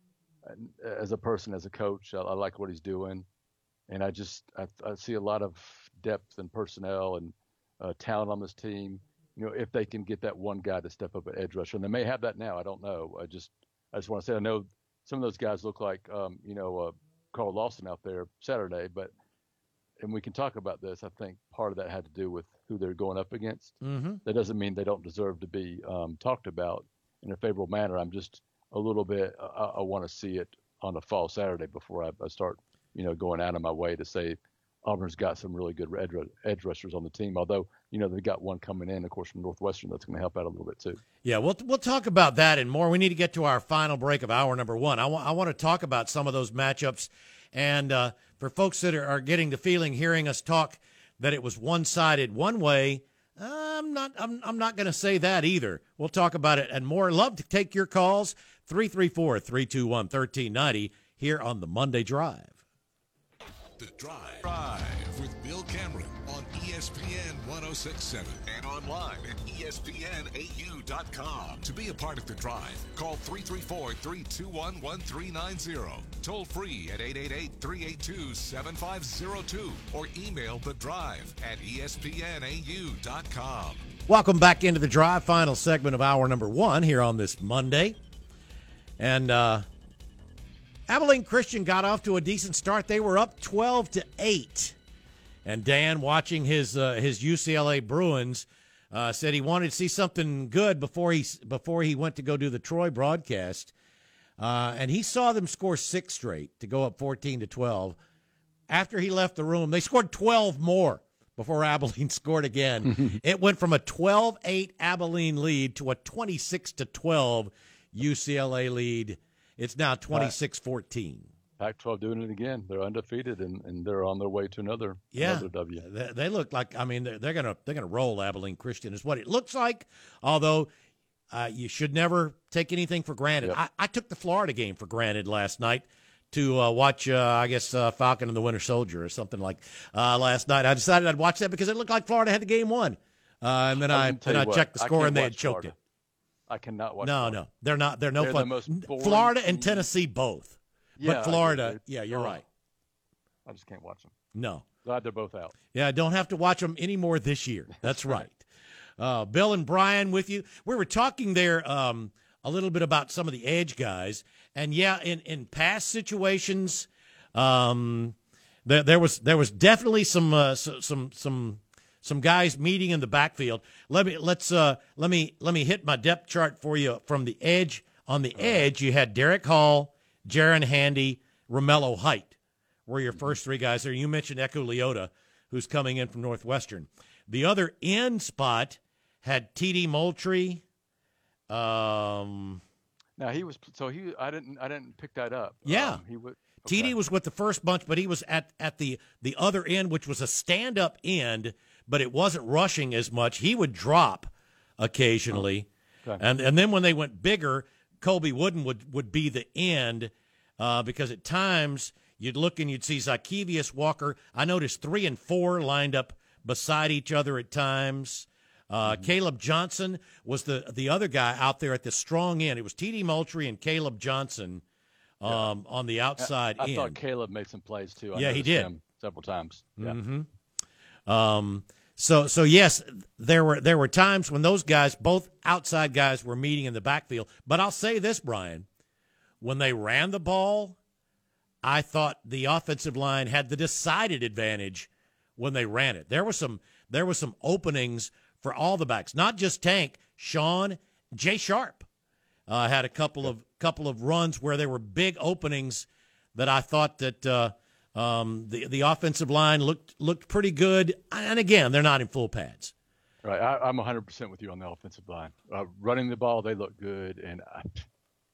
Speaker 3: As a person, as a coach, I like what he's doing. And I see a lot of depth and personnel and talent on this team. If they can get that one guy to step up at edge rusher, and they may have that now. I don't know. I just want to say I know some of those guys look like Carl Lawson out there Saturday, and we can talk about this. I think part of that had to do with who they're going up against.
Speaker 2: Mm-hmm.
Speaker 3: That doesn't mean they don't deserve to be talked about in a favorable manner. I'm just a little bit. I want to see it on a fall Saturday before I start going out of my way to say Auburn's got some really good edge rushers on the team, although, they've got one coming in, of course, from Northwestern that's going to help out a little bit too.
Speaker 2: Yeah, we'll talk about that and more. We need to get to our final break of hour number one. I want to talk about some of those matchups. And for folks that are getting the feeling, hearing us talk, that it was one-sided one way, I'm not going to say that either. We'll talk about it and more. Love to take your calls, 334-321-1390 here on the Monday Drive.
Speaker 1: The Drive with Bill Cameron on ESPN 106.7 and online at ESPNAU.com. To be a part of The Drive, call 334-321-1390. Toll free at 888-382-7502 or email The Drive at ESPNAU.com.
Speaker 2: Welcome back into The Drive, final segment of hour number one here on this Monday. And Abilene Christian got off to a decent start. They were up 12-8. And Dan, watching his UCLA Bruins, said he wanted to see something good before he went to go do the Troy broadcast. And he saw them score 6 straight to go up 14-12. After he left the room, they scored 12 more before Abilene scored again. It went from a 12-8 Abilene lead to a 26-12 UCLA lead. It's now 26-14.
Speaker 3: Pac-12 doing it again. They're undefeated, and they're on their way to another W.
Speaker 2: They look like, they're gonna roll Abilene Christian is what it looks like. Although you should never take anything for granted.
Speaker 3: Yep.
Speaker 2: I took the Florida game for granted last night to watch, Falcon and the Winter Soldier or something like last night. I decided I'd watch that because it looked like Florida had the game won, and then I checked the score and they had choked it.
Speaker 3: I cannot watch.
Speaker 2: No, they're not. They're no
Speaker 3: They're
Speaker 2: fun.
Speaker 3: the most boring
Speaker 2: Florida and
Speaker 3: team.
Speaker 2: Tennessee both,
Speaker 3: Yeah,
Speaker 2: but Florida, you're right.
Speaker 3: I just can't watch them.
Speaker 2: No,
Speaker 3: Glad they're both out.
Speaker 2: yeah, I don't have to watch them anymore this year. That's right. Bill and Brian with you. We were talking there a little bit about some of the edge guys, and in past situations, there was definitely some guys meeting in the backfield. Let me hit my depth chart for you from the edge. On the edge, you had Derek Hall, Jaron Handy, Romello Height were your first 3 guys there. You mentioned Echo Leota, who's coming in from Northwestern. The other end spot had T.D. Moultrie.
Speaker 3: Now he was I didn't pick that up.
Speaker 2: Yeah.
Speaker 3: He would.
Speaker 2: TD was with the first bunch, but he was at the other end, which was a stand-up end, but it wasn't rushing as much. He would drop occasionally.
Speaker 3: Okay.
Speaker 2: And then when they went bigger, Colby Wooden would be the end because at times you'd look and you'd see Zykevius Walker. I noticed 3 and 4 lined up beside each other at times. Caleb Johnson was the other guy out there at the strong end. It was T.D. Moultrie and Caleb Johnson on the outside
Speaker 3: I
Speaker 2: end.
Speaker 3: thought Caleb made some plays too. I
Speaker 2: Yeah, he
Speaker 3: noticed
Speaker 2: did.
Speaker 3: him several times. Yeah.
Speaker 2: Mm-hmm. So yes, there were times when those guys, both outside guys, were meeting in the backfield. But I'll say this, Brian, when they ran the ball, I thought the offensive line had the decided advantage when they ran it. There were some openings for all the backs, not just Tank. Sean, Jay Sharp had a couple of runs where there were big openings that I thought that the offensive line looked pretty good. And again, they're not in full pads.
Speaker 3: Right. I'm 100% with you on the offensive line. Running the ball, they look good, and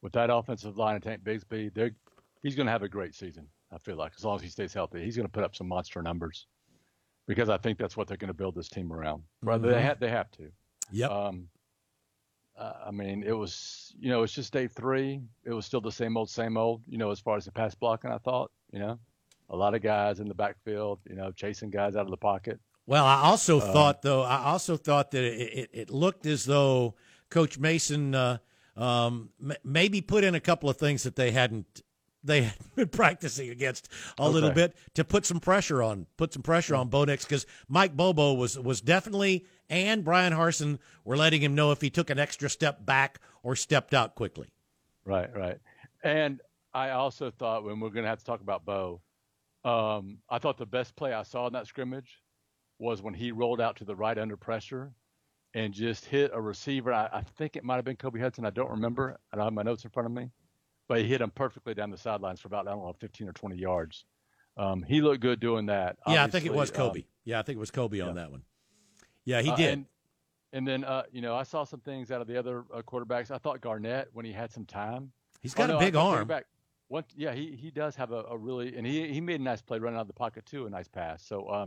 Speaker 3: with that offensive line and Tank Bigsby, he's going to have a great season. I feel like as long as he stays healthy, he's going to put up some monster numbers because I think that's what they're going to build this team around. Rather, they have to.
Speaker 2: Yep.
Speaker 3: I mean, it was, it's just day 3. It was still the same old, as far as the pass blocking, I thought, a lot of guys in the backfield, chasing guys out of the pocket.
Speaker 2: Well, I also thought that it looked as though Coach Mason maybe put in a couple of things that they had been practicing against a little bit to put some pressure on Bo Nix, because Mike Bobo was definitely, and Brian Harsin were letting him know if he took an extra step back or stepped out quickly.
Speaker 3: Right. And I also thought, when we're going to have to talk about Bo, I thought the best play I saw in that scrimmage was when he rolled out to the right under pressure and just hit a receiver. I think it might have been Kobe Hudson. I don't remember. I don't have my notes in front of me. But he hit him perfectly down the sidelines for about, 15 or 20 yards. He looked good doing that.
Speaker 2: Yeah, I think it was Kobe. I think it was Kobe on that one. Yeah, he did.
Speaker 3: And then, I saw some things out of the other quarterbacks. I thought Garnett, when he had some time.
Speaker 2: He's got a big arm.
Speaker 3: He does have a really – and he made a nice play running out of the pocket too, a nice pass. So,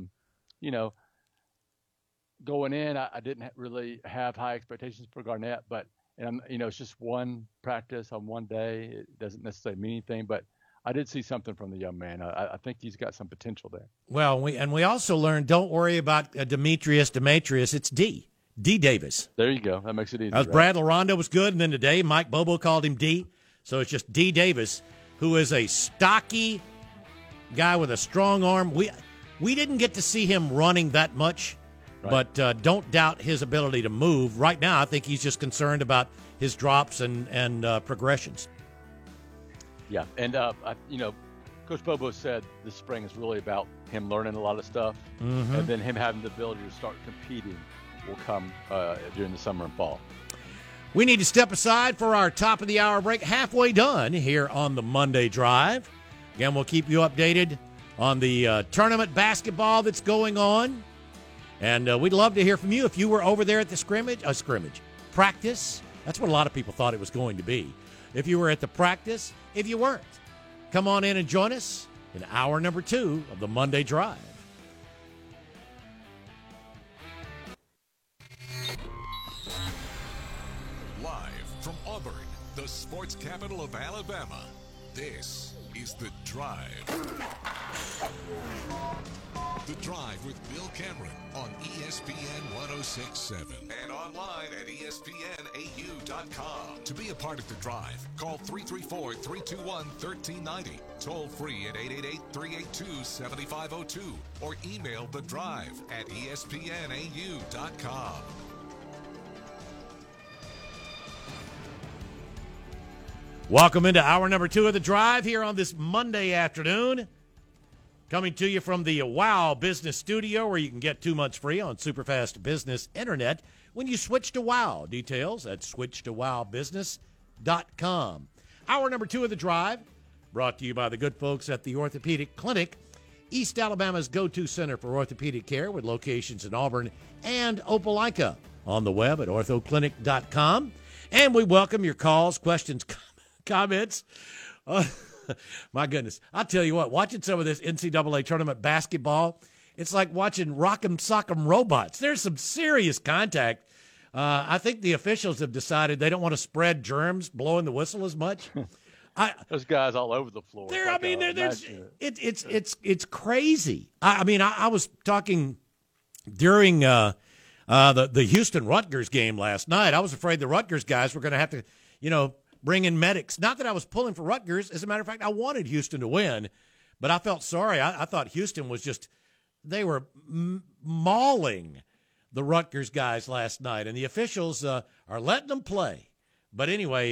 Speaker 3: going in, I didn't really have high expectations for Garnett, but – and, it's just one practice on one day. It doesn't necessarily mean anything, but I did see something from the young man. I think he's got some potential there.
Speaker 2: Well, we also learned, don't worry about Demetrius. It's D Davis.
Speaker 3: There you go. That makes it easy.
Speaker 2: Right? Brad LaRonda was good, and then today Mike Bobo called him D. So it's just D Davis, who is a stocky guy with a strong arm. We didn't get to see him running that much. Right. But don't doubt his ability to move. Right now, I think he's just concerned about his drops and progressions.
Speaker 3: Yeah, and Coach Bobo said this spring is really about him learning a lot of stuff, and then him having the ability to start competing will come during the summer and fall.
Speaker 2: We need to step aside for our top of the hour break. Halfway done here on the Monday Drive. Again, we'll keep you updated on the tournament basketball that's going on. And we'd love to hear from you if you were over there at the practice. That's what a lot of people thought it was going to be. If you were at the practice, if you weren't, come on in and join us in hour number 2 of the Monday Drive.
Speaker 1: Live from Auburn, the sports capital of Alabama, this is The Drive. The Drive with Bill Cameron on ESPN 106.7 and online at ESPNAU.com. To be a part of The Drive, call 334-321-1390, toll free at 888-382-7502, or email The Drive at ESPNAU.com.
Speaker 2: Welcome into hour number 2 of The Drive here on this Monday afternoon. Coming to you from the WOW Business Studio, where you can get 2 months free on Superfast Business Internet when you switch to WOW. Details at switchtowowbusiness.com. Hour number 2 of The Drive, brought to you by the good folks at the Orthopedic Clinic, East Alabama's go-to center for orthopedic care, with locations in Auburn and Opelika. On the web at orthoclinic.com. And we welcome your calls, questions, comments. My goodness. I'll tell you what, watching some of this NCAA tournament basketball, it's like watching Rock'em Sock'em Robots. There's some serious contact. I think the officials have decided they don't want to spread germs blowing the whistle as much.
Speaker 3: There's guys all over the floor.
Speaker 2: It's crazy. I was talking during the Houston Rutgers game last night. I was afraid the Rutgers guys were going to have to, bring in medics. Not that I was pulling for Rutgers. As a matter of fact, I wanted Houston to win, but I felt sorry. I thought Houston was they were mauling the Rutgers guys last night, and the officials are letting them play. But anyway,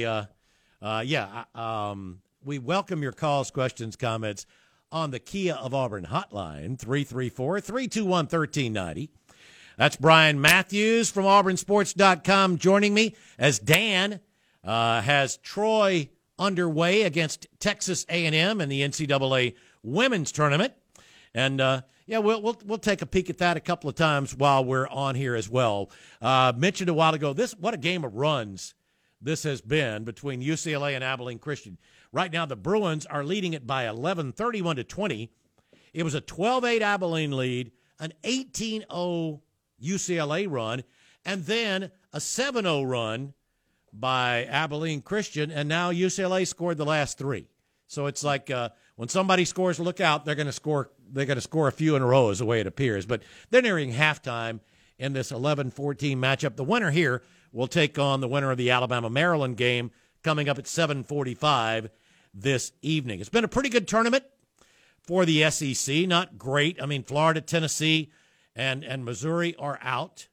Speaker 2: we welcome your calls, questions, comments on the Kia of Auburn hotline, 334-321-1390. That's Brian Matthews from AuburnSports.com joining me as Dan has Troy underway against Texas A&M in the NCAA women's tournament. And, we'll take a peek at that a couple of times while we're on here as well. Mentioned a while ago, what a game of runs this has been between UCLA and Abilene Christian. Right now, the Bruins are leading it by 11, 31-20. It was a 12-8 Abilene lead, an 18-0 UCLA run, and then a 7-0 run by Abilene Christian, and now UCLA scored the last three. So it's like when somebody scores, look out, they're going to score a few in a row is the way it appears. But they're nearing halftime in this 11-14 matchup. The winner here will take on the winner of the Alabama-Maryland game coming up at 7:45 this evening. It's been a pretty good tournament for the SEC. Not great. I mean, Florida, Tennessee, and Missouri are out.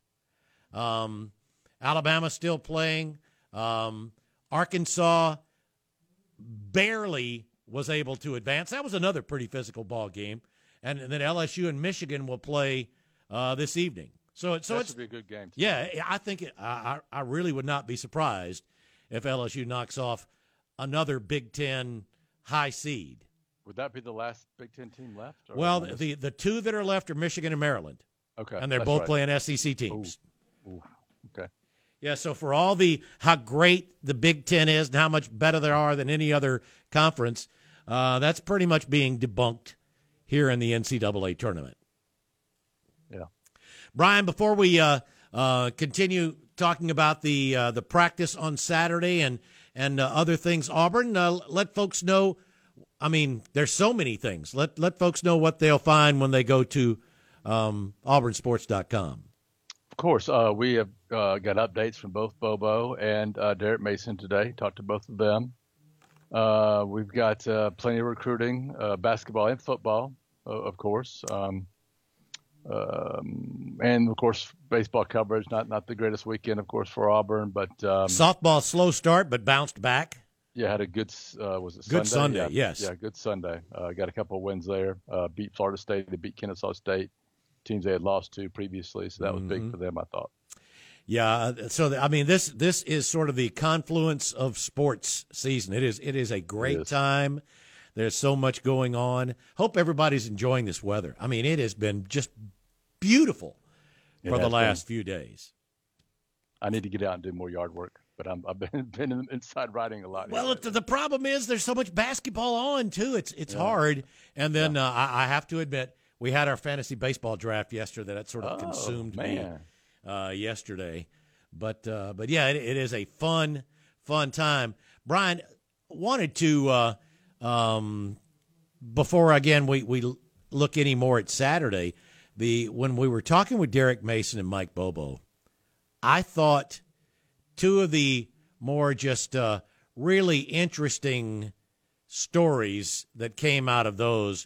Speaker 2: Alabama still playing. Arkansas barely was able to advance. That was another pretty physical ball game. And then LSU and Michigan will play this evening. So it should
Speaker 3: be a good game.
Speaker 2: Yeah, I think I really would not be surprised if LSU knocks off another Big Ten high seed.
Speaker 3: Would that be the last Big Ten team left?
Speaker 2: Well, the two that are left are Michigan and Maryland.
Speaker 3: Okay.
Speaker 2: And they're both playing SEC teams.
Speaker 3: Ooh. Okay.
Speaker 2: Yeah, so for all how great the Big Ten is and how much better they are than any other conference, that's pretty much being debunked here in the NCAA tournament.
Speaker 3: Yeah.
Speaker 2: Brian, before we continue talking about the practice on Saturday and other things, Auburn, let folks know. I mean, there's so many things. Let folks know what they'll find when they go to auburnsports.com.
Speaker 3: Of course, we have got updates from both Bobo and Derek Mason today. Talked to both of them. We've got plenty of recruiting, basketball and football, of course. And, of course, baseball coverage. Not the greatest weekend, of course, for Auburn. But
Speaker 2: softball, slow start, but bounced back.
Speaker 3: Yeah, had a good, was it Sunday?
Speaker 2: Good Sunday,
Speaker 3: yeah.
Speaker 2: yes.
Speaker 3: Yeah, good Sunday. Got a couple of wins there. Beat Florida State. They beat Kennesaw State, teams they had lost to previously. So that was big for them, I thought.
Speaker 2: Yeah, so I mean, this is sort of the confluence of sports season. It is a great time. There's so much going on. Hope everybody's enjoying this weather. I mean, it has been just beautiful for the last few days.
Speaker 3: I need to get out and do more yard work, but I've been inside riding a lot.
Speaker 2: Well, the problem is there's so much basketball on too. It's hard. And then I have to admit, we had our fantasy baseball draft yesterday. That sort of consumed me yesterday. But yeah, it is a fun time. Brian, wanted to before again we look any more at Saturday. When we were talking with Derek Mason and Mike Bobo, I thought two of the more just really interesting stories that came out of those.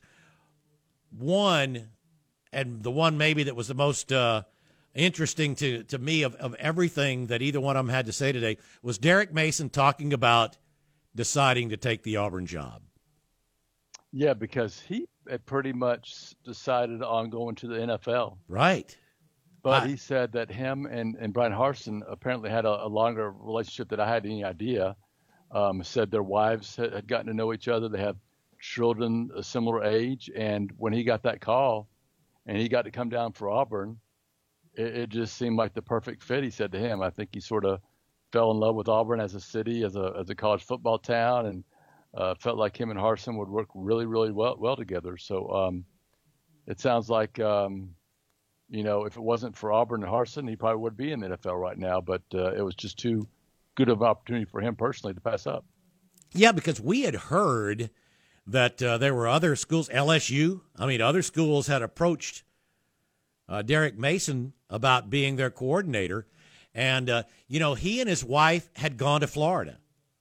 Speaker 2: One, and the one maybe that was the most interesting to me of everything that either one of them had to say today, was Derek Mason talking about deciding to take the Auburn job.
Speaker 3: Yeah, because he had pretty much decided on going to the NFL.
Speaker 2: Right.
Speaker 3: But he said that him and Brian Harsin apparently had a longer relationship than I had any idea. Said their wives had gotten to know each other. They have children a similar age. And when he got that call and he got to come down for Auburn, it just seemed like the perfect fit, he said to him. I think he sort of fell in love with Auburn as a city, as a college football town, and felt like him and Harsin would work really, really well together. So it sounds like, if it wasn't for Auburn and Harsin, he probably would be in the NFL right now. But it was just too good of an opportunity for him personally to pass up.
Speaker 2: Yeah, because we had heard that there were other schools, LSU. I mean, other schools had approached Derek Mason about being their coordinator. And, he and his wife had gone to Florida.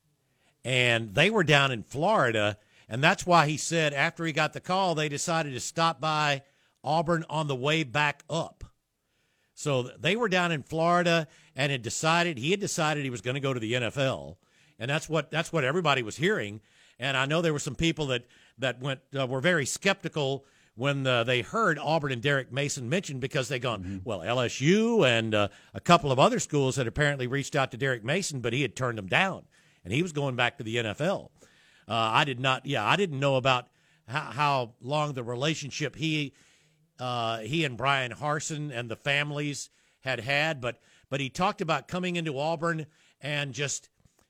Speaker 2: And they were down in Florida. And that's why he said after he got the call, they decided to stop by Auburn on the way back up. So they were down in Florida and he had decided he was going to go to the NFL. And that's what everybody was hearing. And I know there were some people that were very skeptical when they heard Auburn and Derek Mason mentioned, because they gone, well, LSU and a couple of other schools had apparently reached out to Derek Mason, but he had turned them down, and he was going back to the NFL. I didn't know about how long the relationship he and Brian Harsin and the families had, but he talked about coming into Auburn and just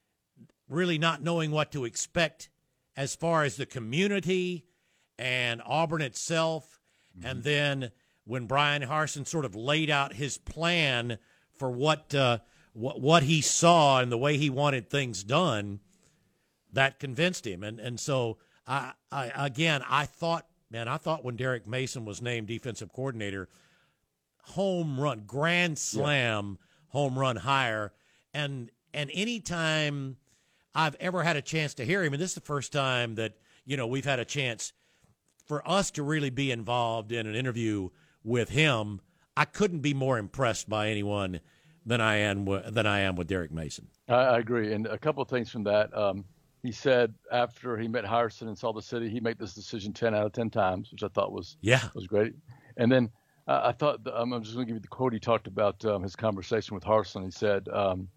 Speaker 2: really not knowing what to expect as far as the community and Auburn itself. Mm-hmm. And then when Bryan Harsin sort of laid out his plan for what he saw and the way he wanted things done, that convinced him. And so I thought when Derek Mason was named defensive coordinator, home run, grand slam, home run hire. And any time I've ever had a chance to hear him, and this is the first time that, we've had a chance for us to really be involved in an interview with him, I couldn't be more impressed by anyone than I am with Derek Mason.
Speaker 3: I agree. And a couple of things from that. He said after he met Harsin and saw the city, he made this decision 10 out of 10 times, which I thought was great. And then I thought, I'm just going to give you the quote. He talked about his conversation with Harsin. He said,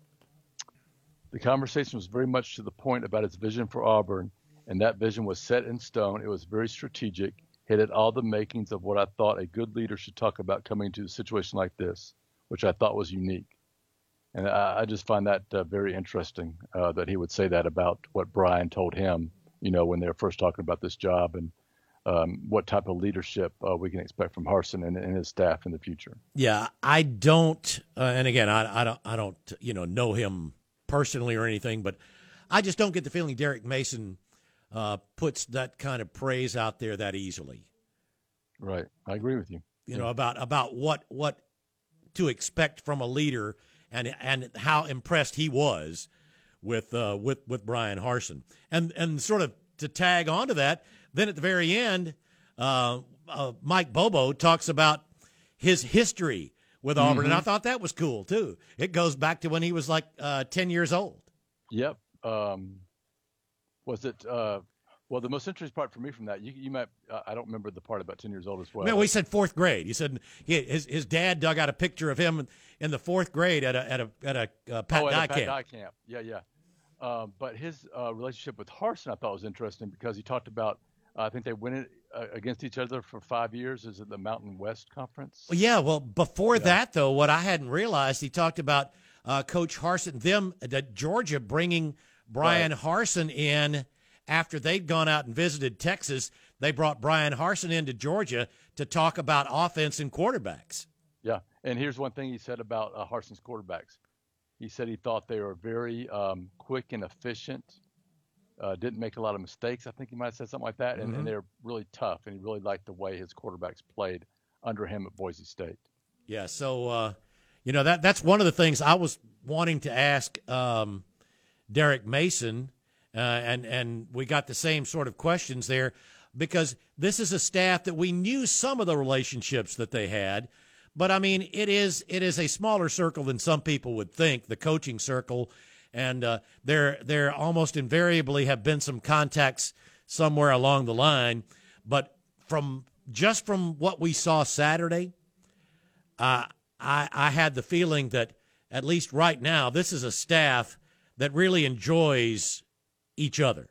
Speaker 3: the conversation was very much to the point about his vision for Auburn, and that vision was set in stone. It was very strategic. It had all the makings of what I thought a good leader should talk about coming into a situation like this, which I thought was unique. And I just find that very interesting that he would say that about what Bryan told him, when they were first talking about this job and what type of leadership we can expect from Harsin and his staff in the future.
Speaker 2: Yeah, I don't, and again, I don't, know him personally or anything, but I just don't get the feeling Derek Mason puts that kind of praise out there that easily.
Speaker 3: Right, I agree with you.
Speaker 2: About what to expect from a leader. And how impressed he was with Bryan Harsin, and sort of to tag onto that, then at the very end, Mike Bobo talks about his history with Auburn, and I thought that was cool too. It goes back to when he was like 10 years old.
Speaker 3: Yep. Was it? Well, the most interesting part for me from that, you might, I don't remember the part about 10 years old as well.
Speaker 2: Man, we said fourth grade. You said his dad dug out a picture of him in the fourth grade at a Pat Dye camp.
Speaker 3: Yeah. But his relationship with Harsin I thought was interesting because he talked about, I think they went against each other for 5 years. Is it the Mountain West Conference?
Speaker 2: Well, yeah. Well, before that, though, what I hadn't realized, he talked about Coach Harsin, Georgia bringing Bryan Harsin in. After they'd gone out and visited Texas, they brought Bryan Harsin into Georgia to talk about offense and quarterbacks.
Speaker 3: Yeah, and here's one thing he said about Harsin's quarterbacks. He said he thought they were very quick and efficient, didn't make a lot of mistakes. I think he might have said something like that, and they're really tough, and he really liked the way his quarterbacks played under him at Boise State.
Speaker 2: Yeah, so, that's one of the things I was wanting to ask Derek Mason. And we got the same sort of questions there because this is a staff that we knew some of the relationships that they had, but I mean it is a smaller circle than some people would think, the coaching circle, and there almost invariably have been some contacts somewhere along the line, but from what we saw Saturday, I had the feeling that at least right now this is a staff that really enjoys each other.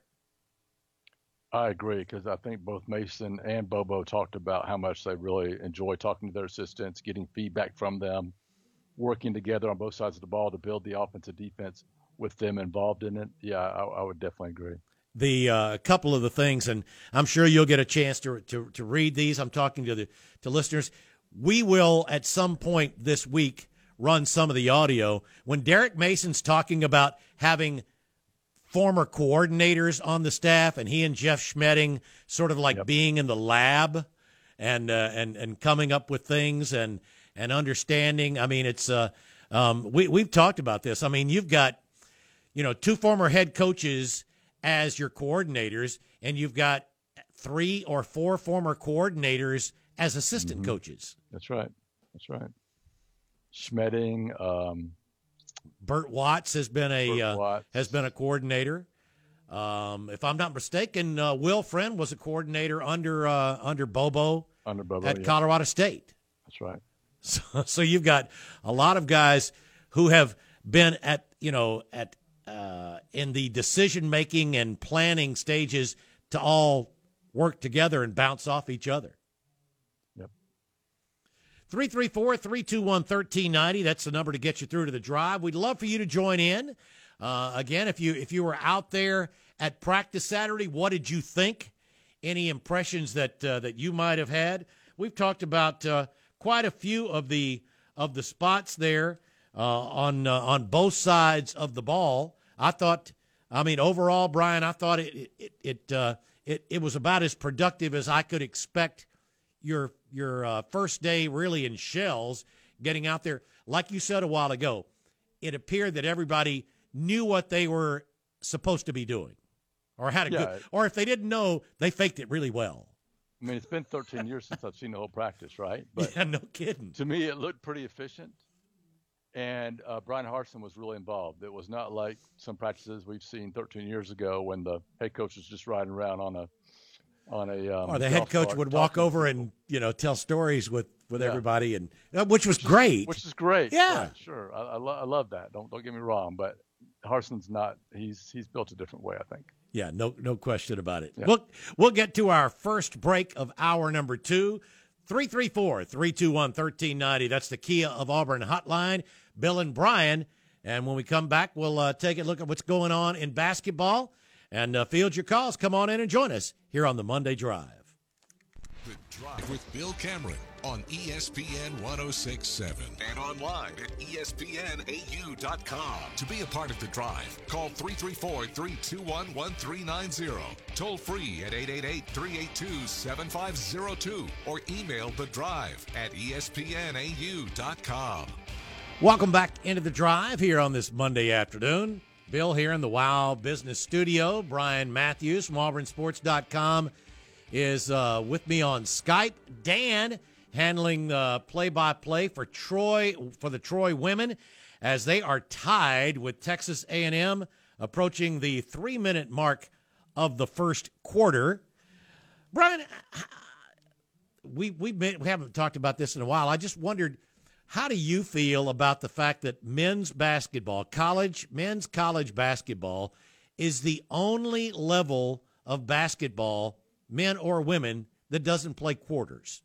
Speaker 3: I agree because I think both Mason and Bobo talked about how much they really enjoy talking to their assistants, getting feedback from them, working together on both sides of the ball to build the offensive defense with them involved in it. Yeah, I would definitely agree.
Speaker 2: The couple of the things, and I'm sure you'll get a chance to read these. I'm talking to listeners. We will at some point this week run some of the audio when Derek Mason's talking about having former coordinators on the staff, and he and Jeff Schmedding sort of like being in the lab and coming up with things and understanding. I mean, it's we've talked about this. I mean, you've got two former head coaches as your coordinators, and you've got 3 or 4 former coordinators as assistant coaches.
Speaker 3: That's right. Schmedding.
Speaker 2: Bert Watts has been a coordinator. If I'm not mistaken, Will Friend was a coordinator under Bobo at Colorado State.
Speaker 3: That's right.
Speaker 2: So you've got a lot of guys who have been at in the decision making and planning stages to all work together and bounce off each other. 334-321-1390. That's the number to get you through to the drive. We'd love for you to join in. Again, if you were out there at practice Saturday, what did you think? Any impressions that you might have had? We've talked about quite a few of the spots there on both sides of the ball. Overall, Brian, I thought it was about as productive as I could expect your first day really in Shells, getting out there. Like you said a while ago, it appeared that everybody knew what they were supposed to be doing, or had a good, or if they didn't know, they faked it really well.
Speaker 3: I mean, it's been 13 years since I've seen the whole practice, right? But
Speaker 2: yeah, no kidding.
Speaker 3: To me, it looked pretty efficient, and Brian Harsin was really involved. It was not like some practices we've seen 13 years ago when the head coach was just riding around on a
Speaker 2: or the head coach would walk over and tell stories with everybody, and which was great.
Speaker 3: Which is great.
Speaker 2: Yeah,
Speaker 3: right, sure. I love that. Don't get me wrong, but Harsin's not. He's built a different way, I think.
Speaker 2: Yeah, no question about it.
Speaker 3: Yeah.
Speaker 2: We'll get to our first break of hour number 2. 334-321-1390. That's the Kia of Auburn hotline. Bill and Brian. And when we come back, we'll take a look at what's going on in basketball and field your calls. Come on in and join us here on the Monday Drive.
Speaker 1: The Drive with Bill Cameron on ESPN 106.7 and online at ESPNAU.com. To be a part of The Drive, call 334-321-1390. Toll free at 888-382-7502 or email The Drive at ESPNAU.com.
Speaker 2: Welcome back into The Drive here on this Monday afternoon. Bill here in the WOW Business Studio. Brian Matthews from AuburnSports.com is with me on Skype. Dan handling play-by-play for the Troy women as they are tied with Texas A&M, approaching the 3-minute mark of the first quarter. Brian, we haven't talked about this in a while. I just wondered, how do you feel about the fact that men's college basketball is the only level of basketball, men or women, that doesn't play quarters?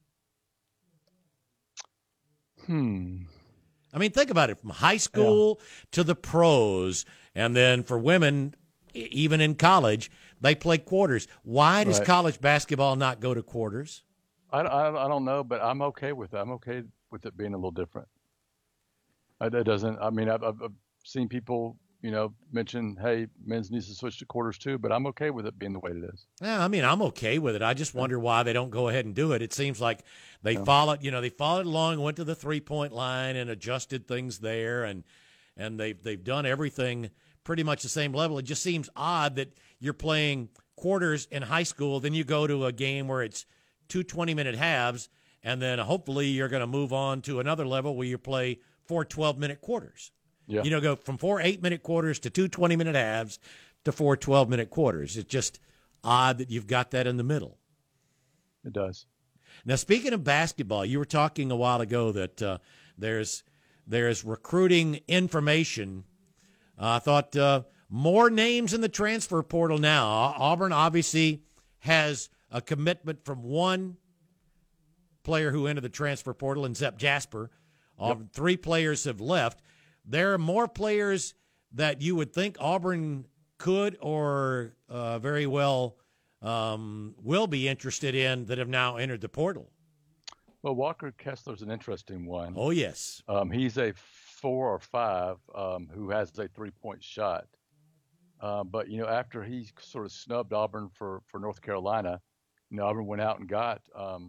Speaker 2: I mean, think about it, from high school to the pros, and then for women, even in college, they play quarters. Why does college basketball not go to quarters?
Speaker 3: I don't know, but I'm okay with it. I'm okay with it being a little different. It doesn't. I mean, I've seen people, mention, hey, men's needs to switch to quarters too, but I'm okay with it being the way it is.
Speaker 2: Yeah, I mean, I'm okay with it. I just wonder why they don't go ahead and do it. It seems like they followed along, went to the 3-point line and adjusted things there, and they've done everything pretty much the same level. It just seems odd that you're playing quarters in high school, then you go to a game where it's 2 20-minute halves, and then hopefully you're going to move on to another level where you play 4 12-minute quarters. Yeah. Go from 4 8-minute quarters to 2 20-minute halves to 4 12-minute quarters. It's just odd that you've got that in the middle.
Speaker 3: It does.
Speaker 2: Now, speaking of basketball, you were talking a while ago that there's recruiting information. I thought more names in the transfer portal now. Auburn obviously has a commitment from one player who entered the transfer portal, and Zep Jasper. Yep. 3 players have left. There are more players that you would think Auburn could or very well will be interested in that have now entered the portal.
Speaker 3: Well, Walker Kessler's an interesting one.
Speaker 2: Oh, yes.
Speaker 3: He's a 4 or 5 who has a 3-point shot. But, after he sort of snubbed Auburn for North Carolina, Auburn went out and got,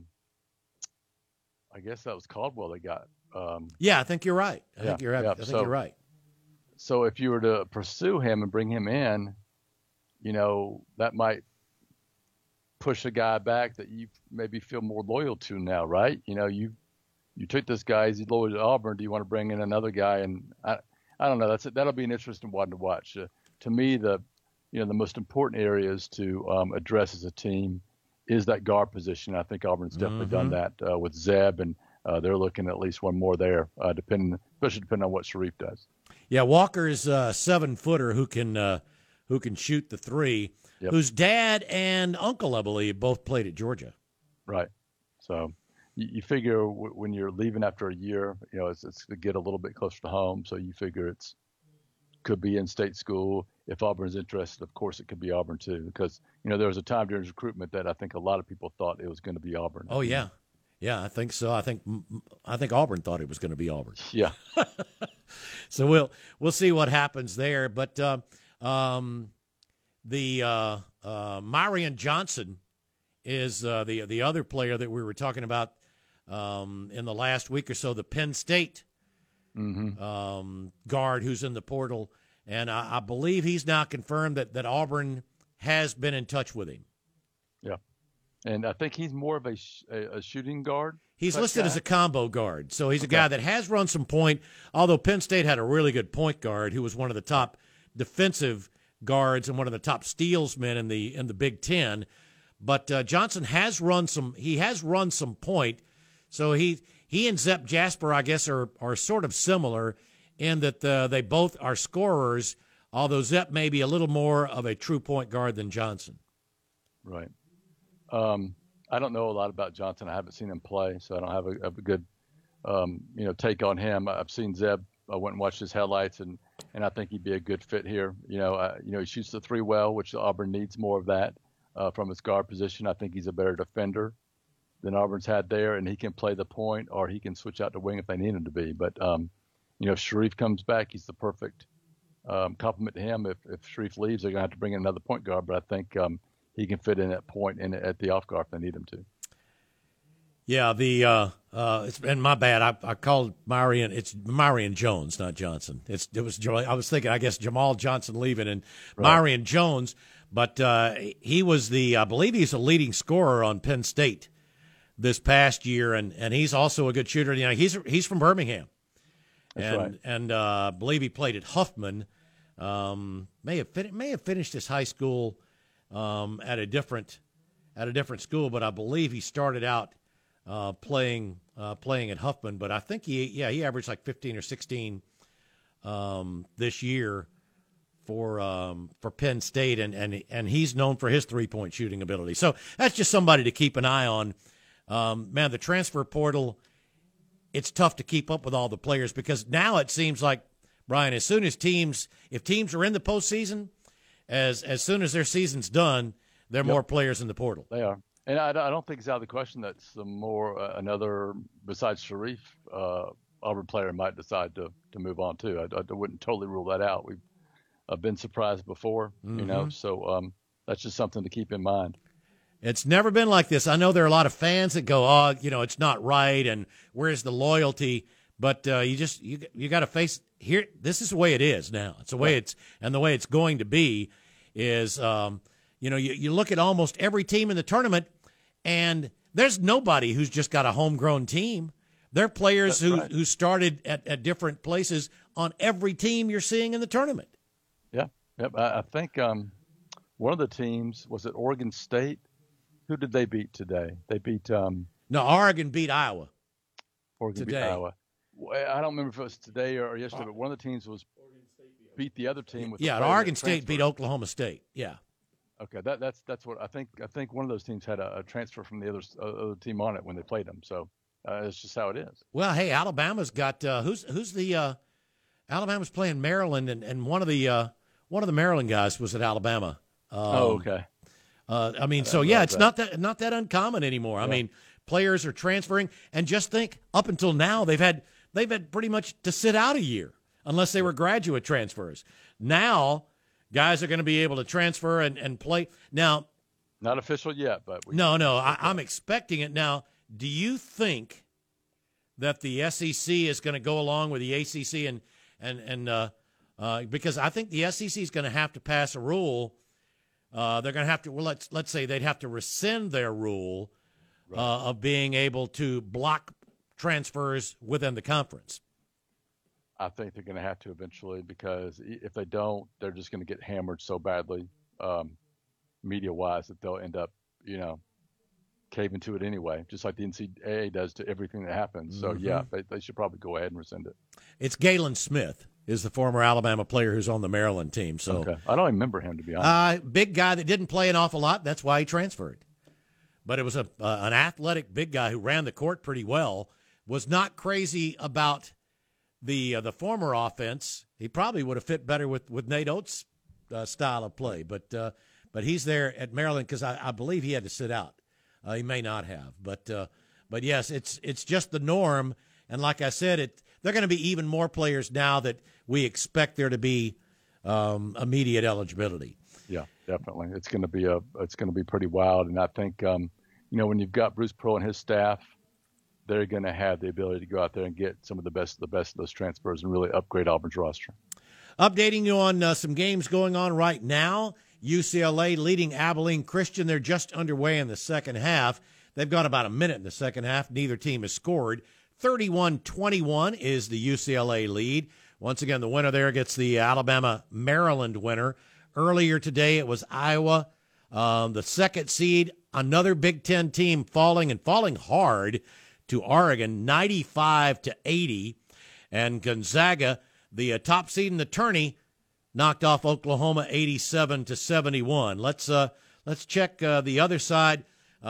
Speaker 3: I guess that was Caldwell they got.
Speaker 2: Yeah, I think you're right. I think you're right.
Speaker 3: So if you were to pursue him and bring him in, that might push a guy back that you maybe feel more loyal to now, right? You took this guy, he's loyal to Auburn. Do you want to bring in another guy? And I don't know. That'll be an interesting one to watch. To me, the most important areas to address as a team is that guard position. I think Auburn's definitely done that with Zeb, and they're looking at least one more there, especially depending on what Sharif does.
Speaker 2: Yeah, Walker's a 7-footer who can shoot the 3, whose dad and uncle, I believe, both played at Georgia.
Speaker 3: Right. So you figure when you're leaving after a year, it's to get a little bit closer to home. So you figure it's could be in state school. If Auburn's interested, of course, it could be Auburn too, because there was a time during recruitment that I think a lot of people thought it was going to be Auburn.
Speaker 2: Oh yeah, I think so. I think Auburn thought it was going to be Auburn.
Speaker 3: Yeah.
Speaker 2: So we'll see what happens there. But Marion Johnson is the other player that we were talking about in the last week or so. The Penn State guard who's in the portal. And I believe he's now confirmed that Auburn has been in touch with him.
Speaker 3: Yeah. And I think he's more of a shooting guard.
Speaker 2: He's listed as a combo guard. So he's a guy that has run some point, although Penn State had a really good point guard who was one of the top defensive guards and one of the top steals men in the Big Ten. But Johnson has run some point. So he and Zep Jasper, I guess, are sort of similar in that they both are scorers, although Zep may be a little more of a true point guard than Johnson.
Speaker 3: Right. I don't know a lot about Johnson. I haven't seen him play, so I don't have a good, take on him. I've seen Zeb. I went and watched his highlights, and I think he'd be a good fit here. He shoots the three well, which Auburn needs more of that from his guard position. I think he's a better defender than Auburn's had there, and he can play the point, or he can switch out to wing if they need him to be. But if Sharif comes back, he's the perfect complement to him. If Sharif leaves, they're going to have to bring in another point guard, but I think he can fit in at point and at the off guard if they need him to.
Speaker 2: Yeah, it's been my bad. I called Marion. It's Marion Jones, not Johnson. I was thinking, I guess, Jamal Johnson leaving and right. Marion Jones, but he was I believe he's a leading scorer on Penn State this past year, and he's also a good shooter. He's from Birmingham.
Speaker 3: That's right.
Speaker 2: And I believe he played at Huffman. May have finished his high school at a different school, but I believe he started out playing at Huffman. But I think he averaged like 15 or 16 this year for Penn State, and he's known for his 3-point shooting ability. So that's just somebody to keep an eye on. Man, the transfer portal. It's tough to keep up with all the players because now it seems like, Brian, as soon as if teams are in the postseason, as soon as their season's done, there are more players in the portal.
Speaker 3: They are. And I don't think it's out of the question that some more, another, besides Sharif, Auburn player might decide to move on too. I wouldn't totally rule that out. We've been surprised before, so that's just something to keep in mind.
Speaker 2: It's never been like this. I know there are a lot of fans that go, it's not right, and where's the loyalty? But you got to face here. This is the way it is now. It's the way the way it's going to be is, you look at almost every team in the tournament, and there's nobody who's just got a homegrown team. There are players who started at different places on every team you're seeing in the tournament.
Speaker 3: Yeah, yep. I think one of the teams, was it Oregon State? Who did they beat today? They beat
Speaker 2: Oregon beat Iowa.
Speaker 3: Oregon
Speaker 2: today.
Speaker 3: Beat Iowa. I don't remember if it was today or yesterday, but one of the teams beat the other team with
Speaker 2: Oregon State beat Oklahoma State. Yeah.
Speaker 3: Okay, that's what I think. I think one of those teams had a transfer from the other team on it when they played them. So it's just how it is.
Speaker 2: Well, hey, Alabama's got who's the Alabama's playing Maryland, and one of the Maryland guys was at Alabama.
Speaker 3: Okay.
Speaker 2: It's not that uncommon anymore. Yeah. I mean, players are transferring, and just think, up until now they've had pretty much to sit out a year unless they were graduate transfers. Now, guys are going to be able to transfer and play. Now,
Speaker 3: not official yet, but
Speaker 2: I'm expecting it now. Do you think that the SEC is going to go along with the ACC and because I think the SEC is going to have to pass a rule. They're going to have to. Well, let's say they'd have to rescind their rule of being able to block transfers within the conference.
Speaker 3: I think they're going to have to eventually, because if they don't, they're just going to get hammered so badly, media-wise, that they'll end up, caving to it anyway, just like the NCAA does to everything that happens. So they should probably go ahead and rescind it.
Speaker 2: It's Galen Smith. Is the former Alabama player who's on the Maryland team. So
Speaker 3: okay. I don't remember him, to be honest.
Speaker 2: Big guy that didn't play an awful lot. That's why he transferred. But it was an athletic big guy who ran the court pretty well, was not crazy about the former offense, he probably would have fit better with Nate Oates' style of play. But he's there at Maryland because I believe he had to sit out. He may not have, but yes, it's just the norm. And like I said, they're going to be even more players now that we expect there to be immediate eligibility.
Speaker 3: Yeah, definitely. It's going to be pretty wild. And I think when you've got Bruce Pearl and his staff, they're going to have the ability to go out there and get some of the best of those transfers and really upgrade Auburn's roster.
Speaker 2: Updating you on some games going on right now. UCLA leading Abilene Christian. They're just underway in the second half. They've got about a minute in the second half. Neither team has scored. 31-21 is the UCLA lead. Once again, the winner there gets the Alabama-Maryland winner. Earlier today, it was Iowa, the second seed, another Big Ten team falling hard to Oregon, 95-80. And Gonzaga, the top seed in the tourney, knocked off Oklahoma 87-71. Let's check the other side.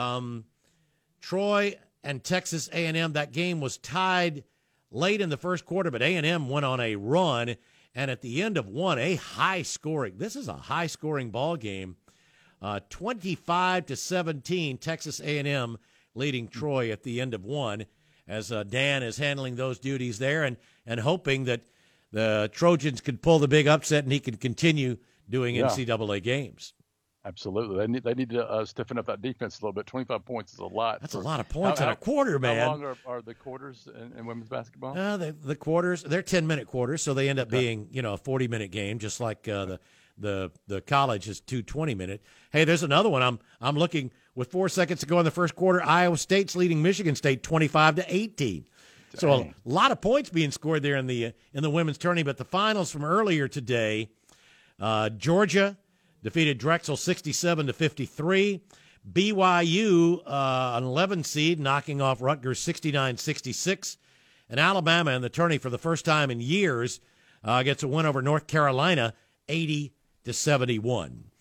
Speaker 2: Troy and Texas A&M, that game was tied late in the first quarter, but A&M went on a run, and at the end of one, this is a high-scoring ball game, 25-17, Texas A&M leading Troy at the end of one, as Dan is handling those duties there and hoping that the Trojans could pull the big upset and he could continue doing NCAA games.
Speaker 3: Absolutely. They need to stiffen up that defense a little bit. 25 points is a lot.
Speaker 2: That's a lot of points in a quarter, man.
Speaker 3: How long are the quarters in women's basketball?
Speaker 2: The quarters, they're 10-minute quarters, so they end up being, a 40-minute game, just like the college is 2 20-minute. Hey, there's another one. I'm looking with 4 seconds to go in the first quarter. Iowa State's leading Michigan State 25-18. So a lot of points being scored there in the women's tourney. But the finals from earlier today, Georgia defeated Drexel 67-53. BYU, an 11 seed, knocking off Rutgers 69-66. And Alabama in the tourney for the first time in years gets a win over North Carolina 80-71.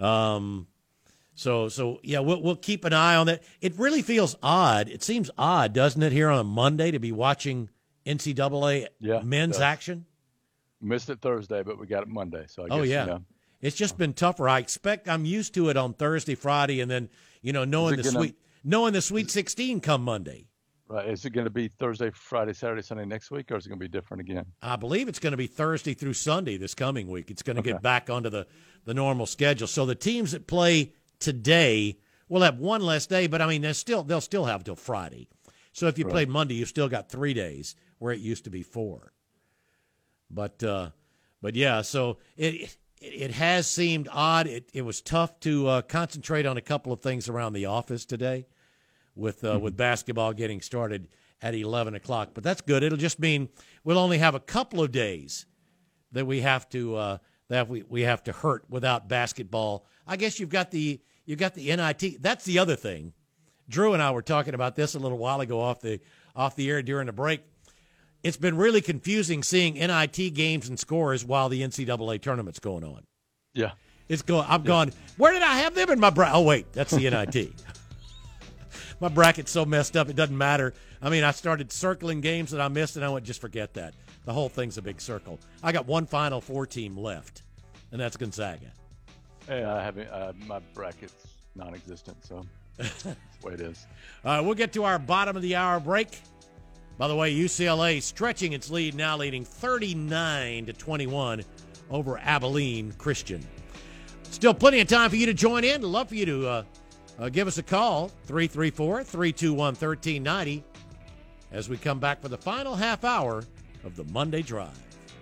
Speaker 2: So yeah, we'll keep an eye on that. It really feels odd. It seems odd, doesn't it, here on a Monday to be watching NCAA men's action?
Speaker 3: Missed it Thursday, but we got it Monday. So I guess,
Speaker 2: it's just been tougher. I'm used to it on Thursday, Friday, and then knowing the Sweet 16 come Monday.
Speaker 3: Right. Is it going to be Thursday, Friday, Saturday, Sunday next week, or is it going to be different again?
Speaker 2: I believe it's going to be Thursday through Sunday this coming week. It's going to get back onto the normal schedule. So the teams that play today will have one less day, but I mean they'll still have till Friday. So if you played Monday, you've still got 3 days where it used to be 4. But yeah, so it has seemed odd. It was tough to concentrate on a couple of things around the office today with basketball getting started at 11 o'clock. But that's good. It'll just mean we'll only have a couple of days that we have to we have to hurt without basketball. I guess you've got the NIT. That's the other thing. Drew and I were talking about this a little while ago off the air during the break. It's been really confusing seeing NIT games and scores while the NCAA tournament's going on.
Speaker 3: Yeah.
Speaker 2: I'm gone, where did I have them in my bracket? Oh, wait, that's the NIT. My bracket's so messed up, it doesn't matter. I mean, I started circling games that I missed, and I went, just forget that. The whole thing's a big circle. I got one Final Four team left, and that's Gonzaga.
Speaker 3: Hey, my bracket's non-existent, so that's the way it is.
Speaker 2: We'll get to our bottom of the hour break. By the way, UCLA stretching its lead, now leading 39-21 over Abilene Christian. Still plenty of time for you to join in. I'd love for you to give us a call, 334-321-1390, as we come back for the final half hour of the Monday Drive.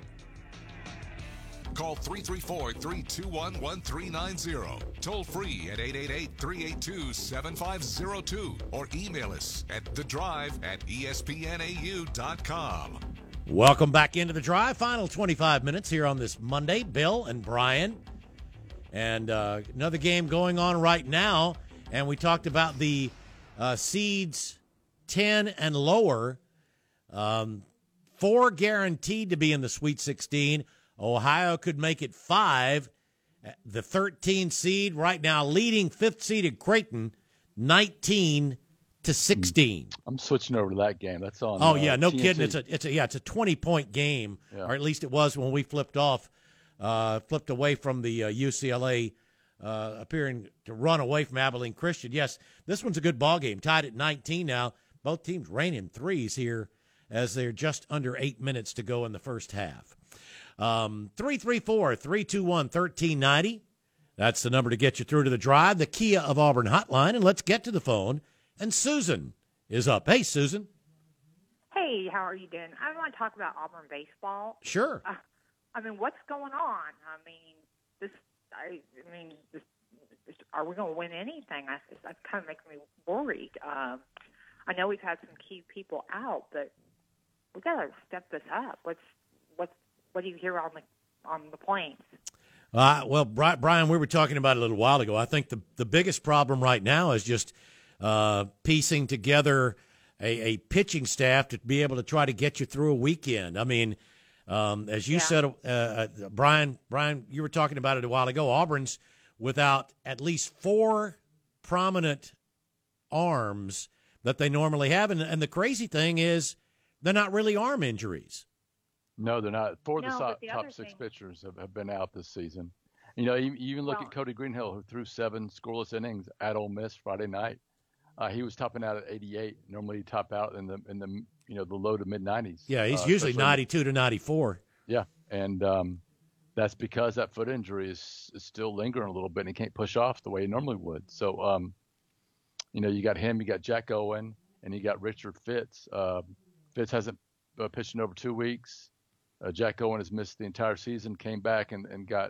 Speaker 1: Call 334-321-1390. Toll free at 888-382-7502. Or email us at thedrive@espnau.com.
Speaker 2: Welcome back into the Drive. Final 25 minutes here on this Monday. Bill and Brian. And another game going on right now. And we talked about the seeds 10 and lower. 4 guaranteed to be in the Sweet 16. Ohio could make it 5. The 13 seed right now leading 5th seeded Creighton 19-10. to 16.
Speaker 3: I'm switching over to that game. That's on.
Speaker 2: Oh yeah, no
Speaker 3: TNT.
Speaker 2: kidding. It's a 20-point game, or at least it was when we flipped away from the UCLA, appearing to run away from Abilene Christian. Yes, this one's a good ball game. Tied at 19 now. Both teams raining threes here as they're just under 8 minutes to go in the first half. 334-321-1390. That's the number to get you through to the Drive, the Kia of Auburn hotline. And let's get to the phone. And Susan is up. Hey, Susan.
Speaker 8: Hey, how are you doing? I want to talk about Auburn baseball.
Speaker 2: Sure.
Speaker 8: I mean, what's going on? Are we going to win anything? That's kind of making me worried. I know we've had some key people out, but we got to step this up. What do you hear on the Plains?
Speaker 2: Well, Brian, we were talking about it a little while ago. I think the biggest problem right now is just piecing together a pitching staff to be able to try to get you through a weekend. I mean, as you said, Brian, you were talking about it a while ago. Auburn's without at least 4 prominent arms that they normally have. And the crazy thing is they're not really arm injuries.
Speaker 3: No, they're not. 4 of the top 6 pitchers have been out this season. You know, you even look at Cody Greenhill, who threw 7 scoreless innings at Ole Miss Friday night. He was topping out at 88. Normally, he'd top out in the the low to mid 90s.
Speaker 2: Yeah, he's usually 92 to 94.
Speaker 3: Yeah, and that's because that foot injury is still lingering a little bit, and he can't push off the way he normally would. So, you got him, you got Jack Owen, and you got Richard Fitz. Fitz hasn't pitched in over 2 weeks. Jack Owen has missed the entire season, came back and got,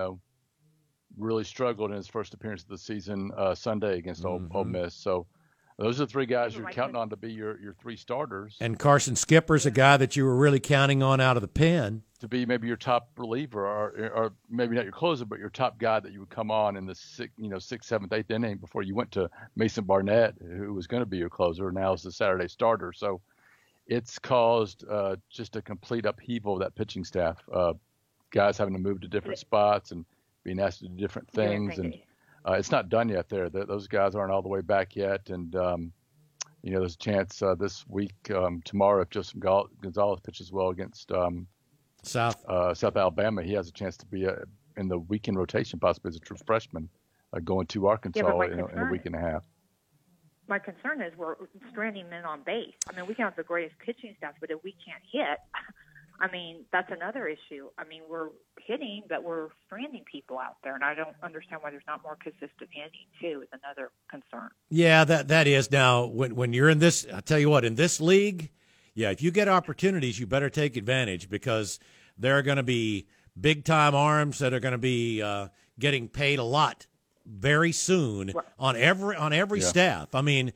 Speaker 3: really struggled in his first appearance of the season Sunday against Ole Miss. So those are the 3 guys you're counting on to be your 3 starters.
Speaker 2: And Carson Skipper's a guy that you were really counting on out of the pen.
Speaker 3: To be maybe your top reliever or maybe not your closer, but your top guy that you would come on in the 6th, 7th, 8th inning before you went to Mason Barnett, who was going to be your closer, now is the Saturday starter. So it's caused just a complete upheaval of that pitching staff. Guys having to move to different spots and being asked to do different things. And it's not done yet there. Those guys aren't all the way back yet. And, there's a chance this week, tomorrow, if Joseph Gonzalez pitches well against South Alabama, he has a chance to be in the weekend rotation, possibly as a true freshman, going to Arkansas in a week and a half.
Speaker 8: My concern is we're stranding men on base. I mean, we can have the greatest pitching staff, but if we can't hit, that's another issue. We're hitting, but we're stranding people out there, and I don't understand why there's not more consistent hitting, too, is another concern.
Speaker 2: Yeah, that is. Now, when you're in this, I'll tell you what, in this league, if you get opportunities, you better take advantage because there are going to be big-time arms that are going to be getting paid a lot very soon on every staff. You're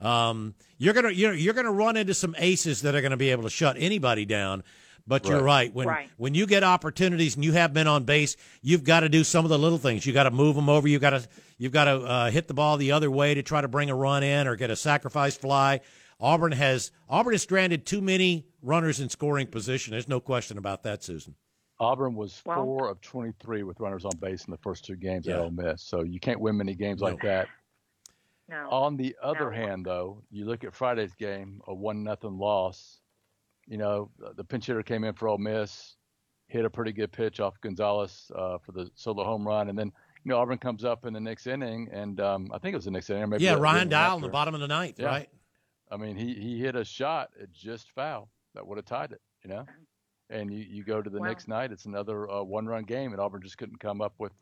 Speaker 2: gonna run into some aces that are going to be able to shut anybody down. But you're right. When you get opportunities and you have men on base, you've got to do some of the little things. You got to move them over. You've got to hit the ball the other way to try to bring a run in or get a sacrifice fly. Auburn has stranded too many runners in scoring position. There's no question about that, Susan.
Speaker 3: Auburn was 4 of 23 with runners on base in the first 2 games at Ole Miss, so you can't win many games like that.
Speaker 8: No.
Speaker 3: On the other hand, though, you look at Friday's game, a 1-0 loss. The pinch hitter came in for Ole Miss, hit a pretty good pitch off Gonzalez for the solo home run, and then Auburn comes up in the next inning, and I think it was the next inning. Maybe
Speaker 2: Ryan Dial in the bottom of the 9th, right?
Speaker 3: He hit a shot, it just foul that would have tied it, And you go to the next night, it's another 1-run game, and Auburn just couldn't come up with,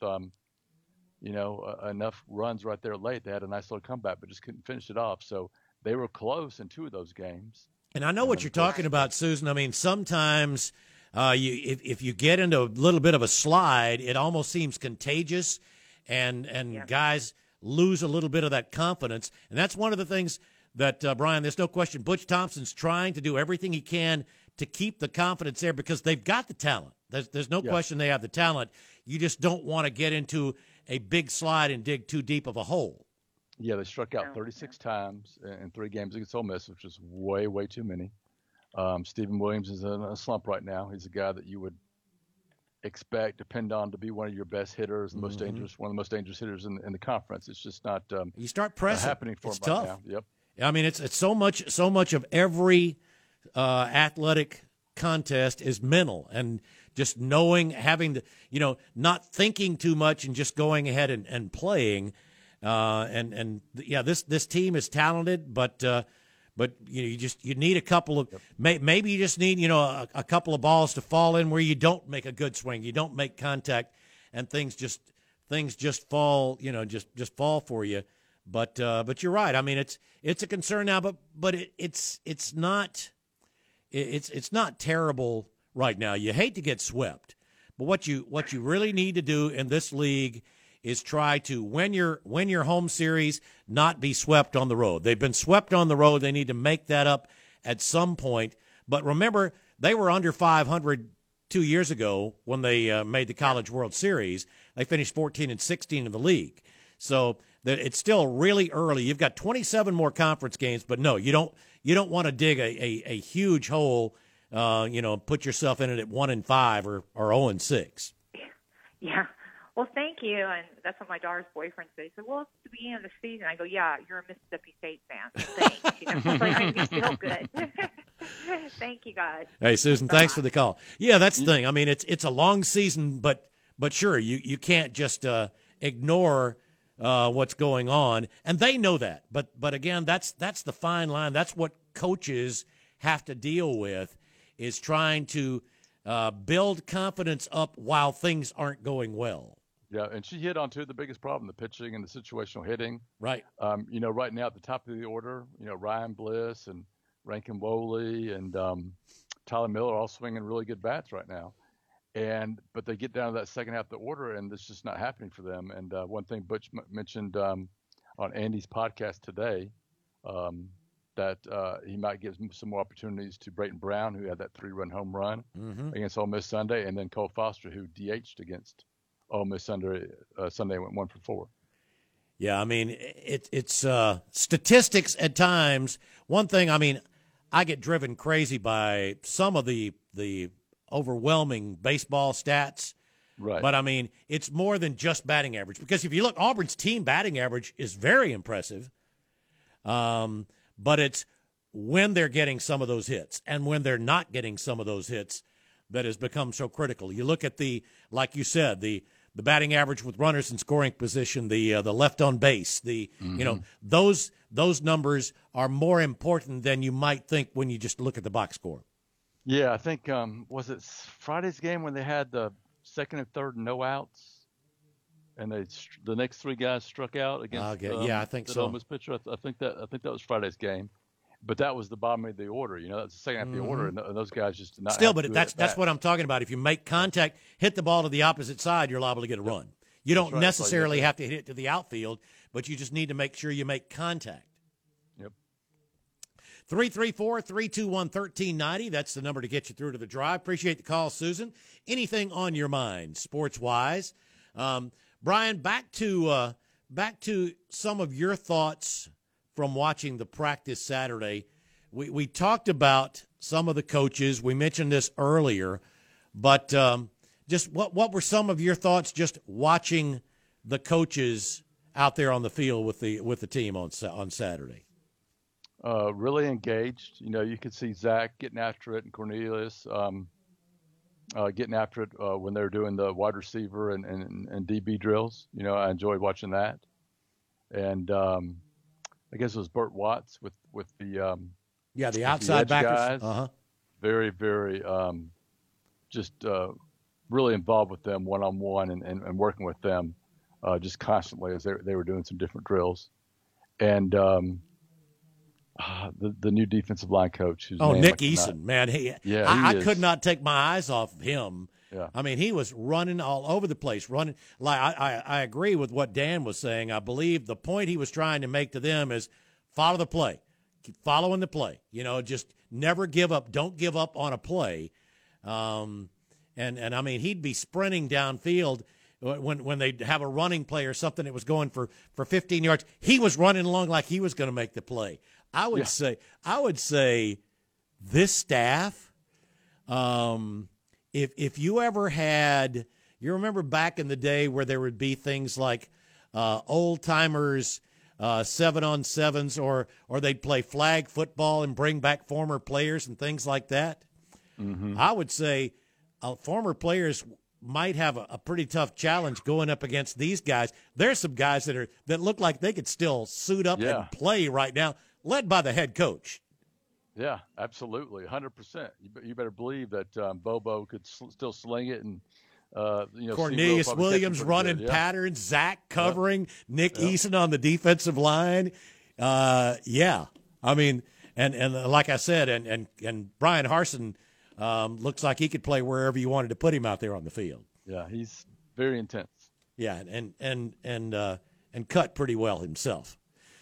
Speaker 3: enough runs right there late. They had a nice little comeback, but just couldn't finish it off. So they were close in 2 of those games.
Speaker 2: And I know what you're talking about, Susan. Sometimes if you get into a little bit of a slide, it almost seems contagious, and guys lose a little bit of that confidence. And that's one of the things that, Brian, there's no question, Butch Thompson's trying to do everything he can to keep the confidence there because they've got the talent. There's no question they have the talent. You just don't want to get into a big slide and dig too deep of a hole.
Speaker 3: Yeah, they struck out 36 times in 3 games against Ole Miss, which is way, way too many. Stephen Williams is in a slump right now. He's a guy that you would depend on to be one of your best hitters, the most dangerous, one of the most dangerous hitters in the conference. It's just not
Speaker 2: you start pressing.
Speaker 3: Happening for
Speaker 2: it's
Speaker 3: him
Speaker 2: tough.
Speaker 3: right now. Yep.
Speaker 2: I mean, it's so much of every athletic contest is mental, and just knowing, having to, not thinking too much and just going ahead and playing. This team is talented, but you need a couple of maybe you just need a couple of balls to fall in where you don't make a good swing, you don't make contact, and things just fall just fall for you. But you're right. I mean, it's a concern now, but it's not terrible right now. You hate to get swept, but what you really need to do in this league is try to win your home series, not be swept on the road. They've been swept on the road. They need to make that up at some point. But remember, they were under 500 2 years ago when they made the College World Series. They finished 14-16 in the league. So it's still really early. You've got 27 more conference games, but no, you don't want to dig a huge hole. Put yourself in it at 1-5 or 0-6.
Speaker 8: Yeah. Well, thank you. And that's what my daughter's boyfriend said. He said, well, it's the beginning of the season. I go, yeah, you're a Mississippi State fan. Thanks. It's like, makes me feel good. Thank you, guys.
Speaker 2: Hey, Susan, thanks for the call. Yeah, that's the thing. I mean, it's a long season, but sure, you can't just ignore what's going on. And they know that. But again, that's the fine line. That's what coaches have to deal with, is trying to build confidence up while things aren't going well.
Speaker 3: Yeah, and she hit on the biggest problem, the pitching and the situational hitting.
Speaker 2: Right.
Speaker 3: Right now at the top of the order, Ryan Bliss and Rankin Woley and Tyler Miller are all swinging really good bats right now. But they get down to that second half of the order, and it's just not happening for them. And one thing Butch mentioned on Andy's podcast today, that he might give some more opportunities to Brayton Brown, who had that 3-run home run against Ole Miss Sunday, and then Cole Foster, who DH'd against Ole Miss Sunday, went 1 for 4.
Speaker 2: Yeah, I mean, it's statistics at times. One thing, I mean, I get driven crazy by some of the overwhelming baseball stats.
Speaker 3: Right.
Speaker 2: But, I mean, it's more than just batting average. Because if you look, Auburn's team batting average is very impressive. But it's when they're getting some of those hits and when they're not getting some of those hits that has become so critical. You look at like you said, the batting average with runners in scoring position, the left on base, those numbers are more important than you might think when you just look at the box score.
Speaker 3: Yeah, I think was it Friday's game when they had the second and third no outs, and the next 3 guys struck out against
Speaker 2: I think so.
Speaker 3: Ole Miss pitcher. I think that was Friday's game, but that was the bottom of the order. That's the second half of the order, and those guys just did not.
Speaker 2: Still, but that's what I'm talking about. If you make contact, hit the ball to the opposite side, you're liable to get a run. You don't necessarily have to hit it to the outfield, but you just need to make sure you make contact. 334-321-1390. That's the number to get you through to the drive. Appreciate the call, Susan. Anything on your mind, sports-wise? Brian, back to some of your thoughts from watching the practice Saturday. We talked about some of the coaches. We mentioned this earlier, but just what were some of your thoughts just watching the coaches out there on the field with the team on Saturday?
Speaker 3: Really engaged. You could see Zach getting after it and Cornelius getting after it when they were doing the wide receiver and DB drills. I enjoyed watching that. And I guess it was Burt Watts with the
Speaker 2: the outside backers.
Speaker 3: Guys. Very, very really involved with them one-on-one and working with them just constantly as they were doing some different drills. And the new defensive line coach, who's
Speaker 2: Nick Eason, man, I could not take my eyes off of him.
Speaker 3: Yeah.
Speaker 2: I mean, he was running all over the place, running. Like I agree with what Dan was saying. I believe the point he was trying to make to them is follow the play, keep following the play. Just never give up. Don't give up on a play. And I mean, he'd be sprinting downfield when they'd have a running play or something that was going for 15 yards. He was running along like he was going to make the play. I would say this staff, if you ever had, you remember back in the day where there would be things like old timers 7-on-7s, or they'd play flag football and bring back former players and things like that. Mm-hmm. I would say former players might have a pretty tough challenge going up against these guys. There's some guys that look like they could still suit up and play right now, led by the head coach.
Speaker 3: Yeah, absolutely, 100%. You better believe that Bobo could still sling it, and
Speaker 2: Cornelius Williams running patterns, Zach covering, Nick Eason on the defensive line. I mean, and like I said, and Brian Harsin looks like he could play wherever you wanted to put him out there on the field.
Speaker 3: Yeah, he's very intense.
Speaker 2: Yeah, and cut pretty well himself.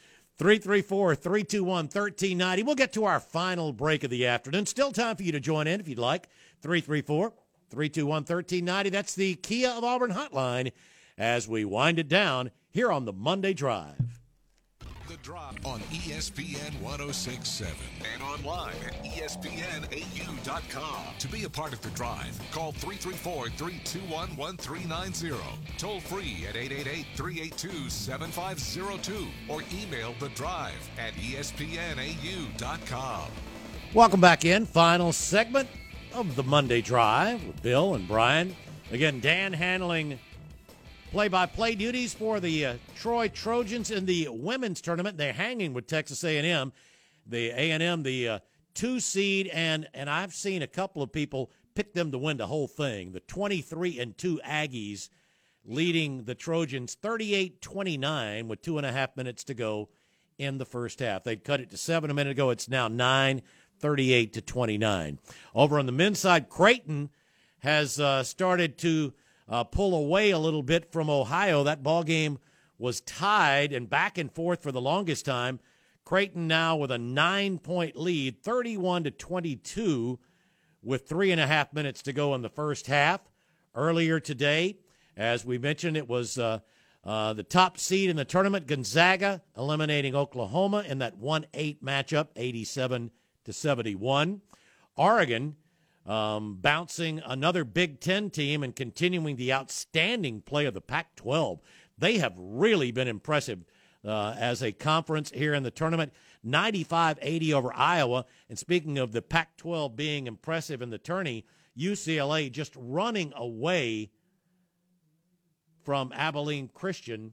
Speaker 2: 334-321-1390. We'll get to our final break of the afternoon. Still time for you to join in if you'd like. 334-321-1390. That's the Kia of Auburn hotline as we wind it down here on the Monday Drive.
Speaker 1: The Drive on ESPN 106.7 and online at ESPNAU.com. To be a part of The Drive, call 334-321-1390. Toll free at 888-382-7502 or email The Drive at ESPNAU.com.
Speaker 2: Welcome back in. Final segment of the Monday Drive with Bill and Brian. Again, Dan handling play-by-play duties for the Troy Trojans in the women's tournament. They're hanging with Texas A&M. The A&M, the 2 seed, and I've seen a couple of people pick them to win the whole thing. The 23-2 Aggies leading the Trojans 38-29 with 2.5 minutes to go in the first half. They cut it to 7 a minute ago. It's now 9, 38-29. Over on the men's side, Creighton has started to pull away a little bit from Ohio. That ball game was tied and back and forth for the longest time. Creighton now with a 9-point lead, 31-22, with 3.5 minutes to go in the first half. Earlier today, as we mentioned, it was the top seed in the tournament, Gonzaga, eliminating Oklahoma in that 1-8 matchup, 87-71. Oregon bouncing another Big Ten team and continuing the outstanding play of the Pac-12. They have really been impressive as a conference here in the tournament. 95-80 over Iowa. And speaking of the Pac-12 being impressive in the tourney, UCLA just running away from Abilene Christian.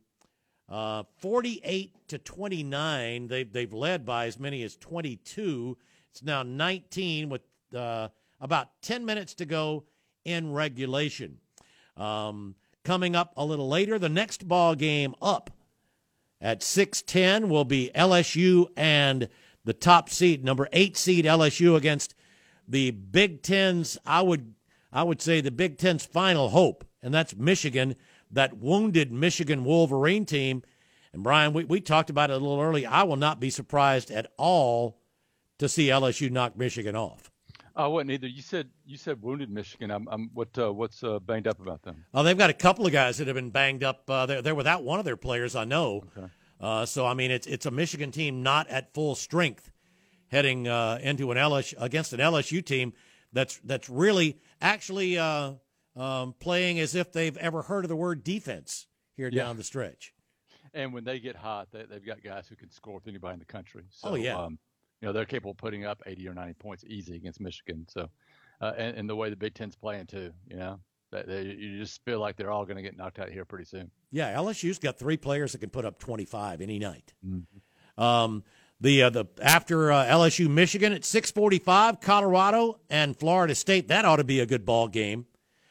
Speaker 2: 48-29. They've led by as many as 22. It's now 19 with about 10 minutes to go in regulation. Coming up a little later, the next ball game up at 6:10 will be LSU and the top seed, number 8 seed LSU against the Big Ten's, I would say the Big Ten's final hope, and that's Michigan, that wounded Michigan Wolverine team. And, Brian, we talked about it a little early. I will not be surprised at all to see LSU knock Michigan off.
Speaker 3: I wouldn't either. You said wounded Michigan. What's banged up about them?
Speaker 2: Oh, they've got a couple of guys that have been banged up. They're without one of their players, I know. Okay. So I mean, it's a Michigan team not at full strength, heading into against an LSU team that's really actually playing as if they've ever heard of the word defense here down the stretch.
Speaker 3: And when they get hot, they've got guys who can score with anybody in the country. So, they're capable of putting up 80 or 90 points easy against Michigan. So, and the way the Big Ten's playing too, you just feel like they're all going to get knocked out here pretty soon. Yeah,
Speaker 2: LSU's got 3 players that can put up 25 any night. Mm-hmm. The after LSU Michigan at 6:45, Colorado and Florida State. That ought to be a good ball game.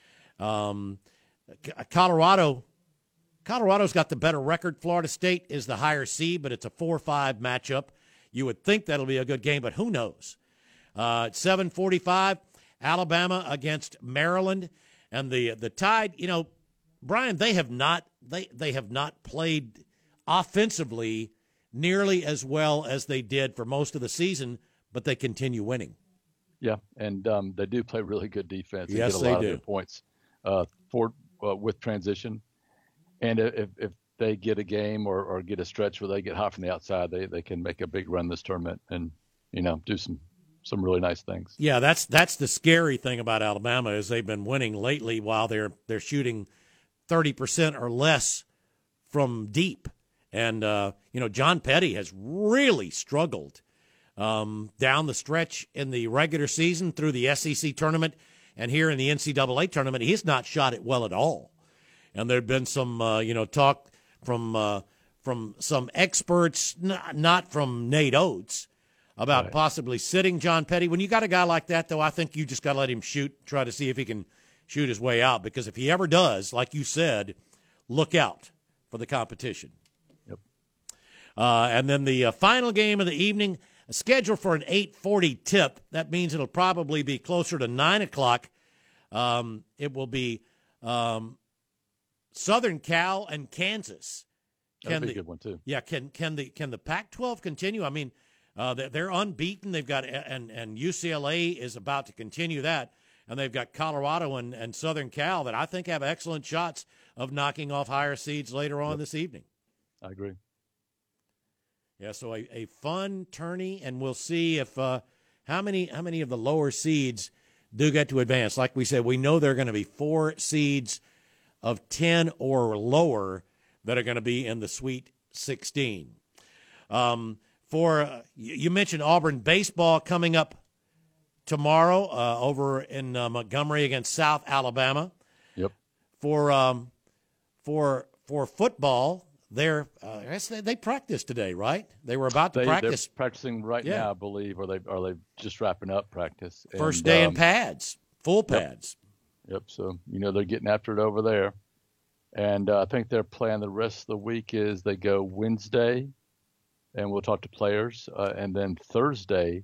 Speaker 2: Colorado's got the better record. Florida State is the higher seed, but it's a 4-5 matchup. You would think that'll be a good game, but who knows? At 7:45, Alabama against Maryland, and the Tide. Brian, they have not played offensively nearly as well as they did for most of the season, but they continue winning.
Speaker 3: Yeah, and they do play really good defense.
Speaker 2: Yes,
Speaker 3: they get a lot of good points with transition, and if they get a game or get a stretch where they get hot from the outside, they can make a big run this tournament and do some really nice things.
Speaker 2: Yeah, that's the scary thing about Alabama is they've been winning lately while they're shooting 30% or less from deep, And, John Petty has really struggled down the stretch in the regular season through the SEC tournament and here in the NCAA tournament. He's not shot it well at all. And there had been some, talk from some experts, not from Nate Oates, about possibly sitting John Petty. When you got a guy like that, though, I think you just got to let him shoot, try to see if he can shoot his way out. Because if he ever does, like you said, look out for the competition.
Speaker 3: Yep.
Speaker 2: And then the final game of the evening, scheduled for an 8:40 tip. That means it'll probably be closer to 9 o'clock. It will be Southern Cal and Kansas.
Speaker 3: That'll be a good one too.
Speaker 2: Yeah, can the Pac-12 continue? I mean, they're unbeaten. They've got and UCLA is about to continue that, and they've got Colorado and Southern Cal that I think have excellent shots of knocking off higher seeds later on this evening.
Speaker 3: I agree.
Speaker 2: Yeah, so a fun tourney, and we'll see if how many of the lower seeds do get to advance. Like we said, we know there are going to be 4 seeds of 10 or lower that are going to be in the Sweet 16. You mentioned Auburn baseball coming up tomorrow over in Montgomery against South Alabama.
Speaker 3: Yep.
Speaker 2: For football, they practiced today, right? They were about to practice.
Speaker 3: They're practicing right now, I believe, or they just wrapping up practice.
Speaker 2: First day in pads, full pads.
Speaker 3: Yep. So they're getting after it over there, and I think their plan the rest of the week is they go Wednesday, and we'll talk to players, and then Thursday,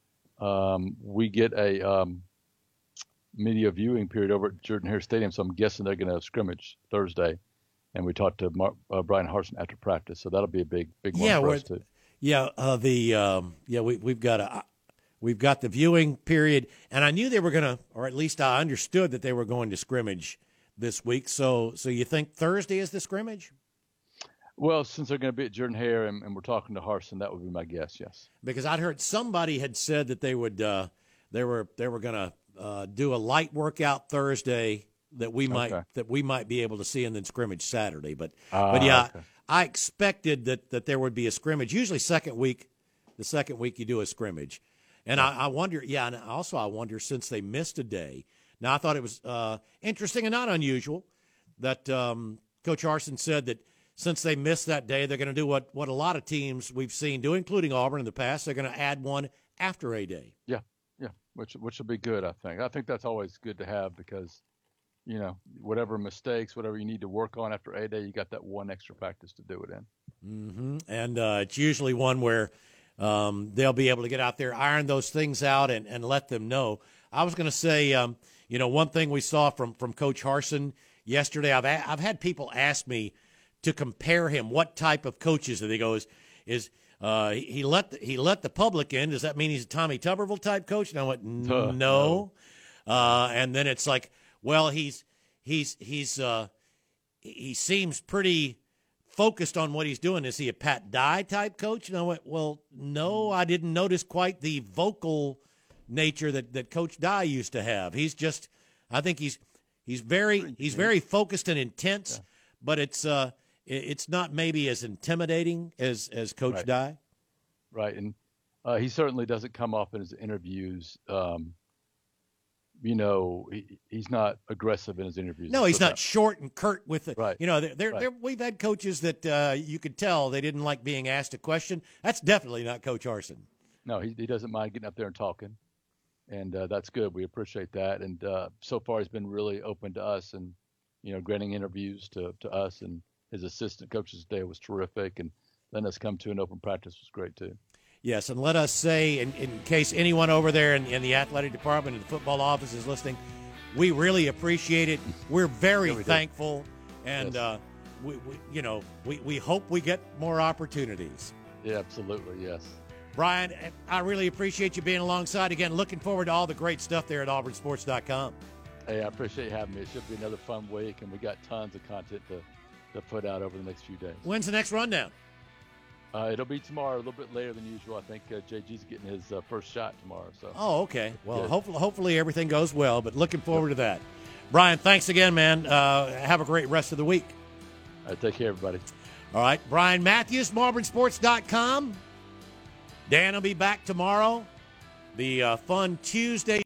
Speaker 3: we get a media viewing period over at Jordan-Hare Stadium. So I'm guessing they're going to scrimmage Thursday. And we talked to Brian Harsin after practice, so that'll be a big one for us too.
Speaker 2: Yeah, we've got the viewing period, and I knew they were going to, or at least I understood that they were going to scrimmage this week. So you think Thursday is the scrimmage?
Speaker 3: Well, since they're going to be at Jordan-Hare and we're talking to Harsin, that would be my guess. Yes.
Speaker 2: Because I'd heard somebody had said that they would they were going to do a light workout Thursday. That we might be able to see, and then scrimmage Saturday. But yeah, okay. I expected that there would be a scrimmage. Usually, the second week you do a scrimmage, and I wonder. Yeah, and also I wonder since they missed a day. Now I thought it was interesting and not unusual that Coach Harsin said that since they missed that day, they're going to do what a lot of teams we've seen do, including Auburn in the past. They're going to add one after a day.
Speaker 3: Yeah, which will be good. I think that's always good to have because. Whatever mistakes, whatever you need to work on after a day, you got that one extra practice to do it in.
Speaker 2: Mm-hmm. And it's usually one where they'll be able to get out there, iron those things out, and let them know. I was going to say, one thing we saw from Coach Harsin yesterday, I've had people ask me to compare him. What type of coach is it? He goes, he let the public in. Does that mean he's a Tommy Tuberville type coach? And I went, no. And then it's like, well, he seems pretty focused on what he's doing. Is he a Pat Dye type coach? And I went, well, no, I didn't notice quite the vocal nature that Coach Dye used to have. I think he's very focused and intense, but it's not maybe as intimidating as Coach Dye.
Speaker 3: Right, and he certainly doesn't come off in his interviews. He's not aggressive in his interviews.
Speaker 2: No, he's not short and curt with it.
Speaker 3: Right.
Speaker 2: We've had coaches that you could tell they didn't like being asked a question. That's definitely not Coach Harsin.
Speaker 3: No, he doesn't mind getting up there and talking, and that's good. We appreciate that. And so far, he's been really open to us and granting interviews to us. And his assistant coaches today was terrific, and letting us come to an open practice was great too.
Speaker 2: Yes, and let us say, in case anyone over there in the athletic department and the football office is listening, we really appreciate it. We're very thankful, and yes. We hope we get more opportunities.
Speaker 3: Yeah, absolutely, yes.
Speaker 2: Brian, I really appreciate you being alongside again. Looking forward to all the great stuff there at auburnsports.com.
Speaker 3: Hey, I appreciate you having me. It should be another fun week, and we got tons of content to put out over the next few days.
Speaker 2: When's the next rundown?
Speaker 3: It'll be tomorrow, a little bit later than usual. I think JG's getting his first shot tomorrow. So.
Speaker 2: Oh, okay. Well, hopefully everything goes well, but looking forward to that. Brian, thanks again, man. Have a great rest of the week.
Speaker 3: Take care, everybody.
Speaker 2: All right, Brian Matthews, MarbonSports.com. Dan will be back tomorrow. The Fun Tuesday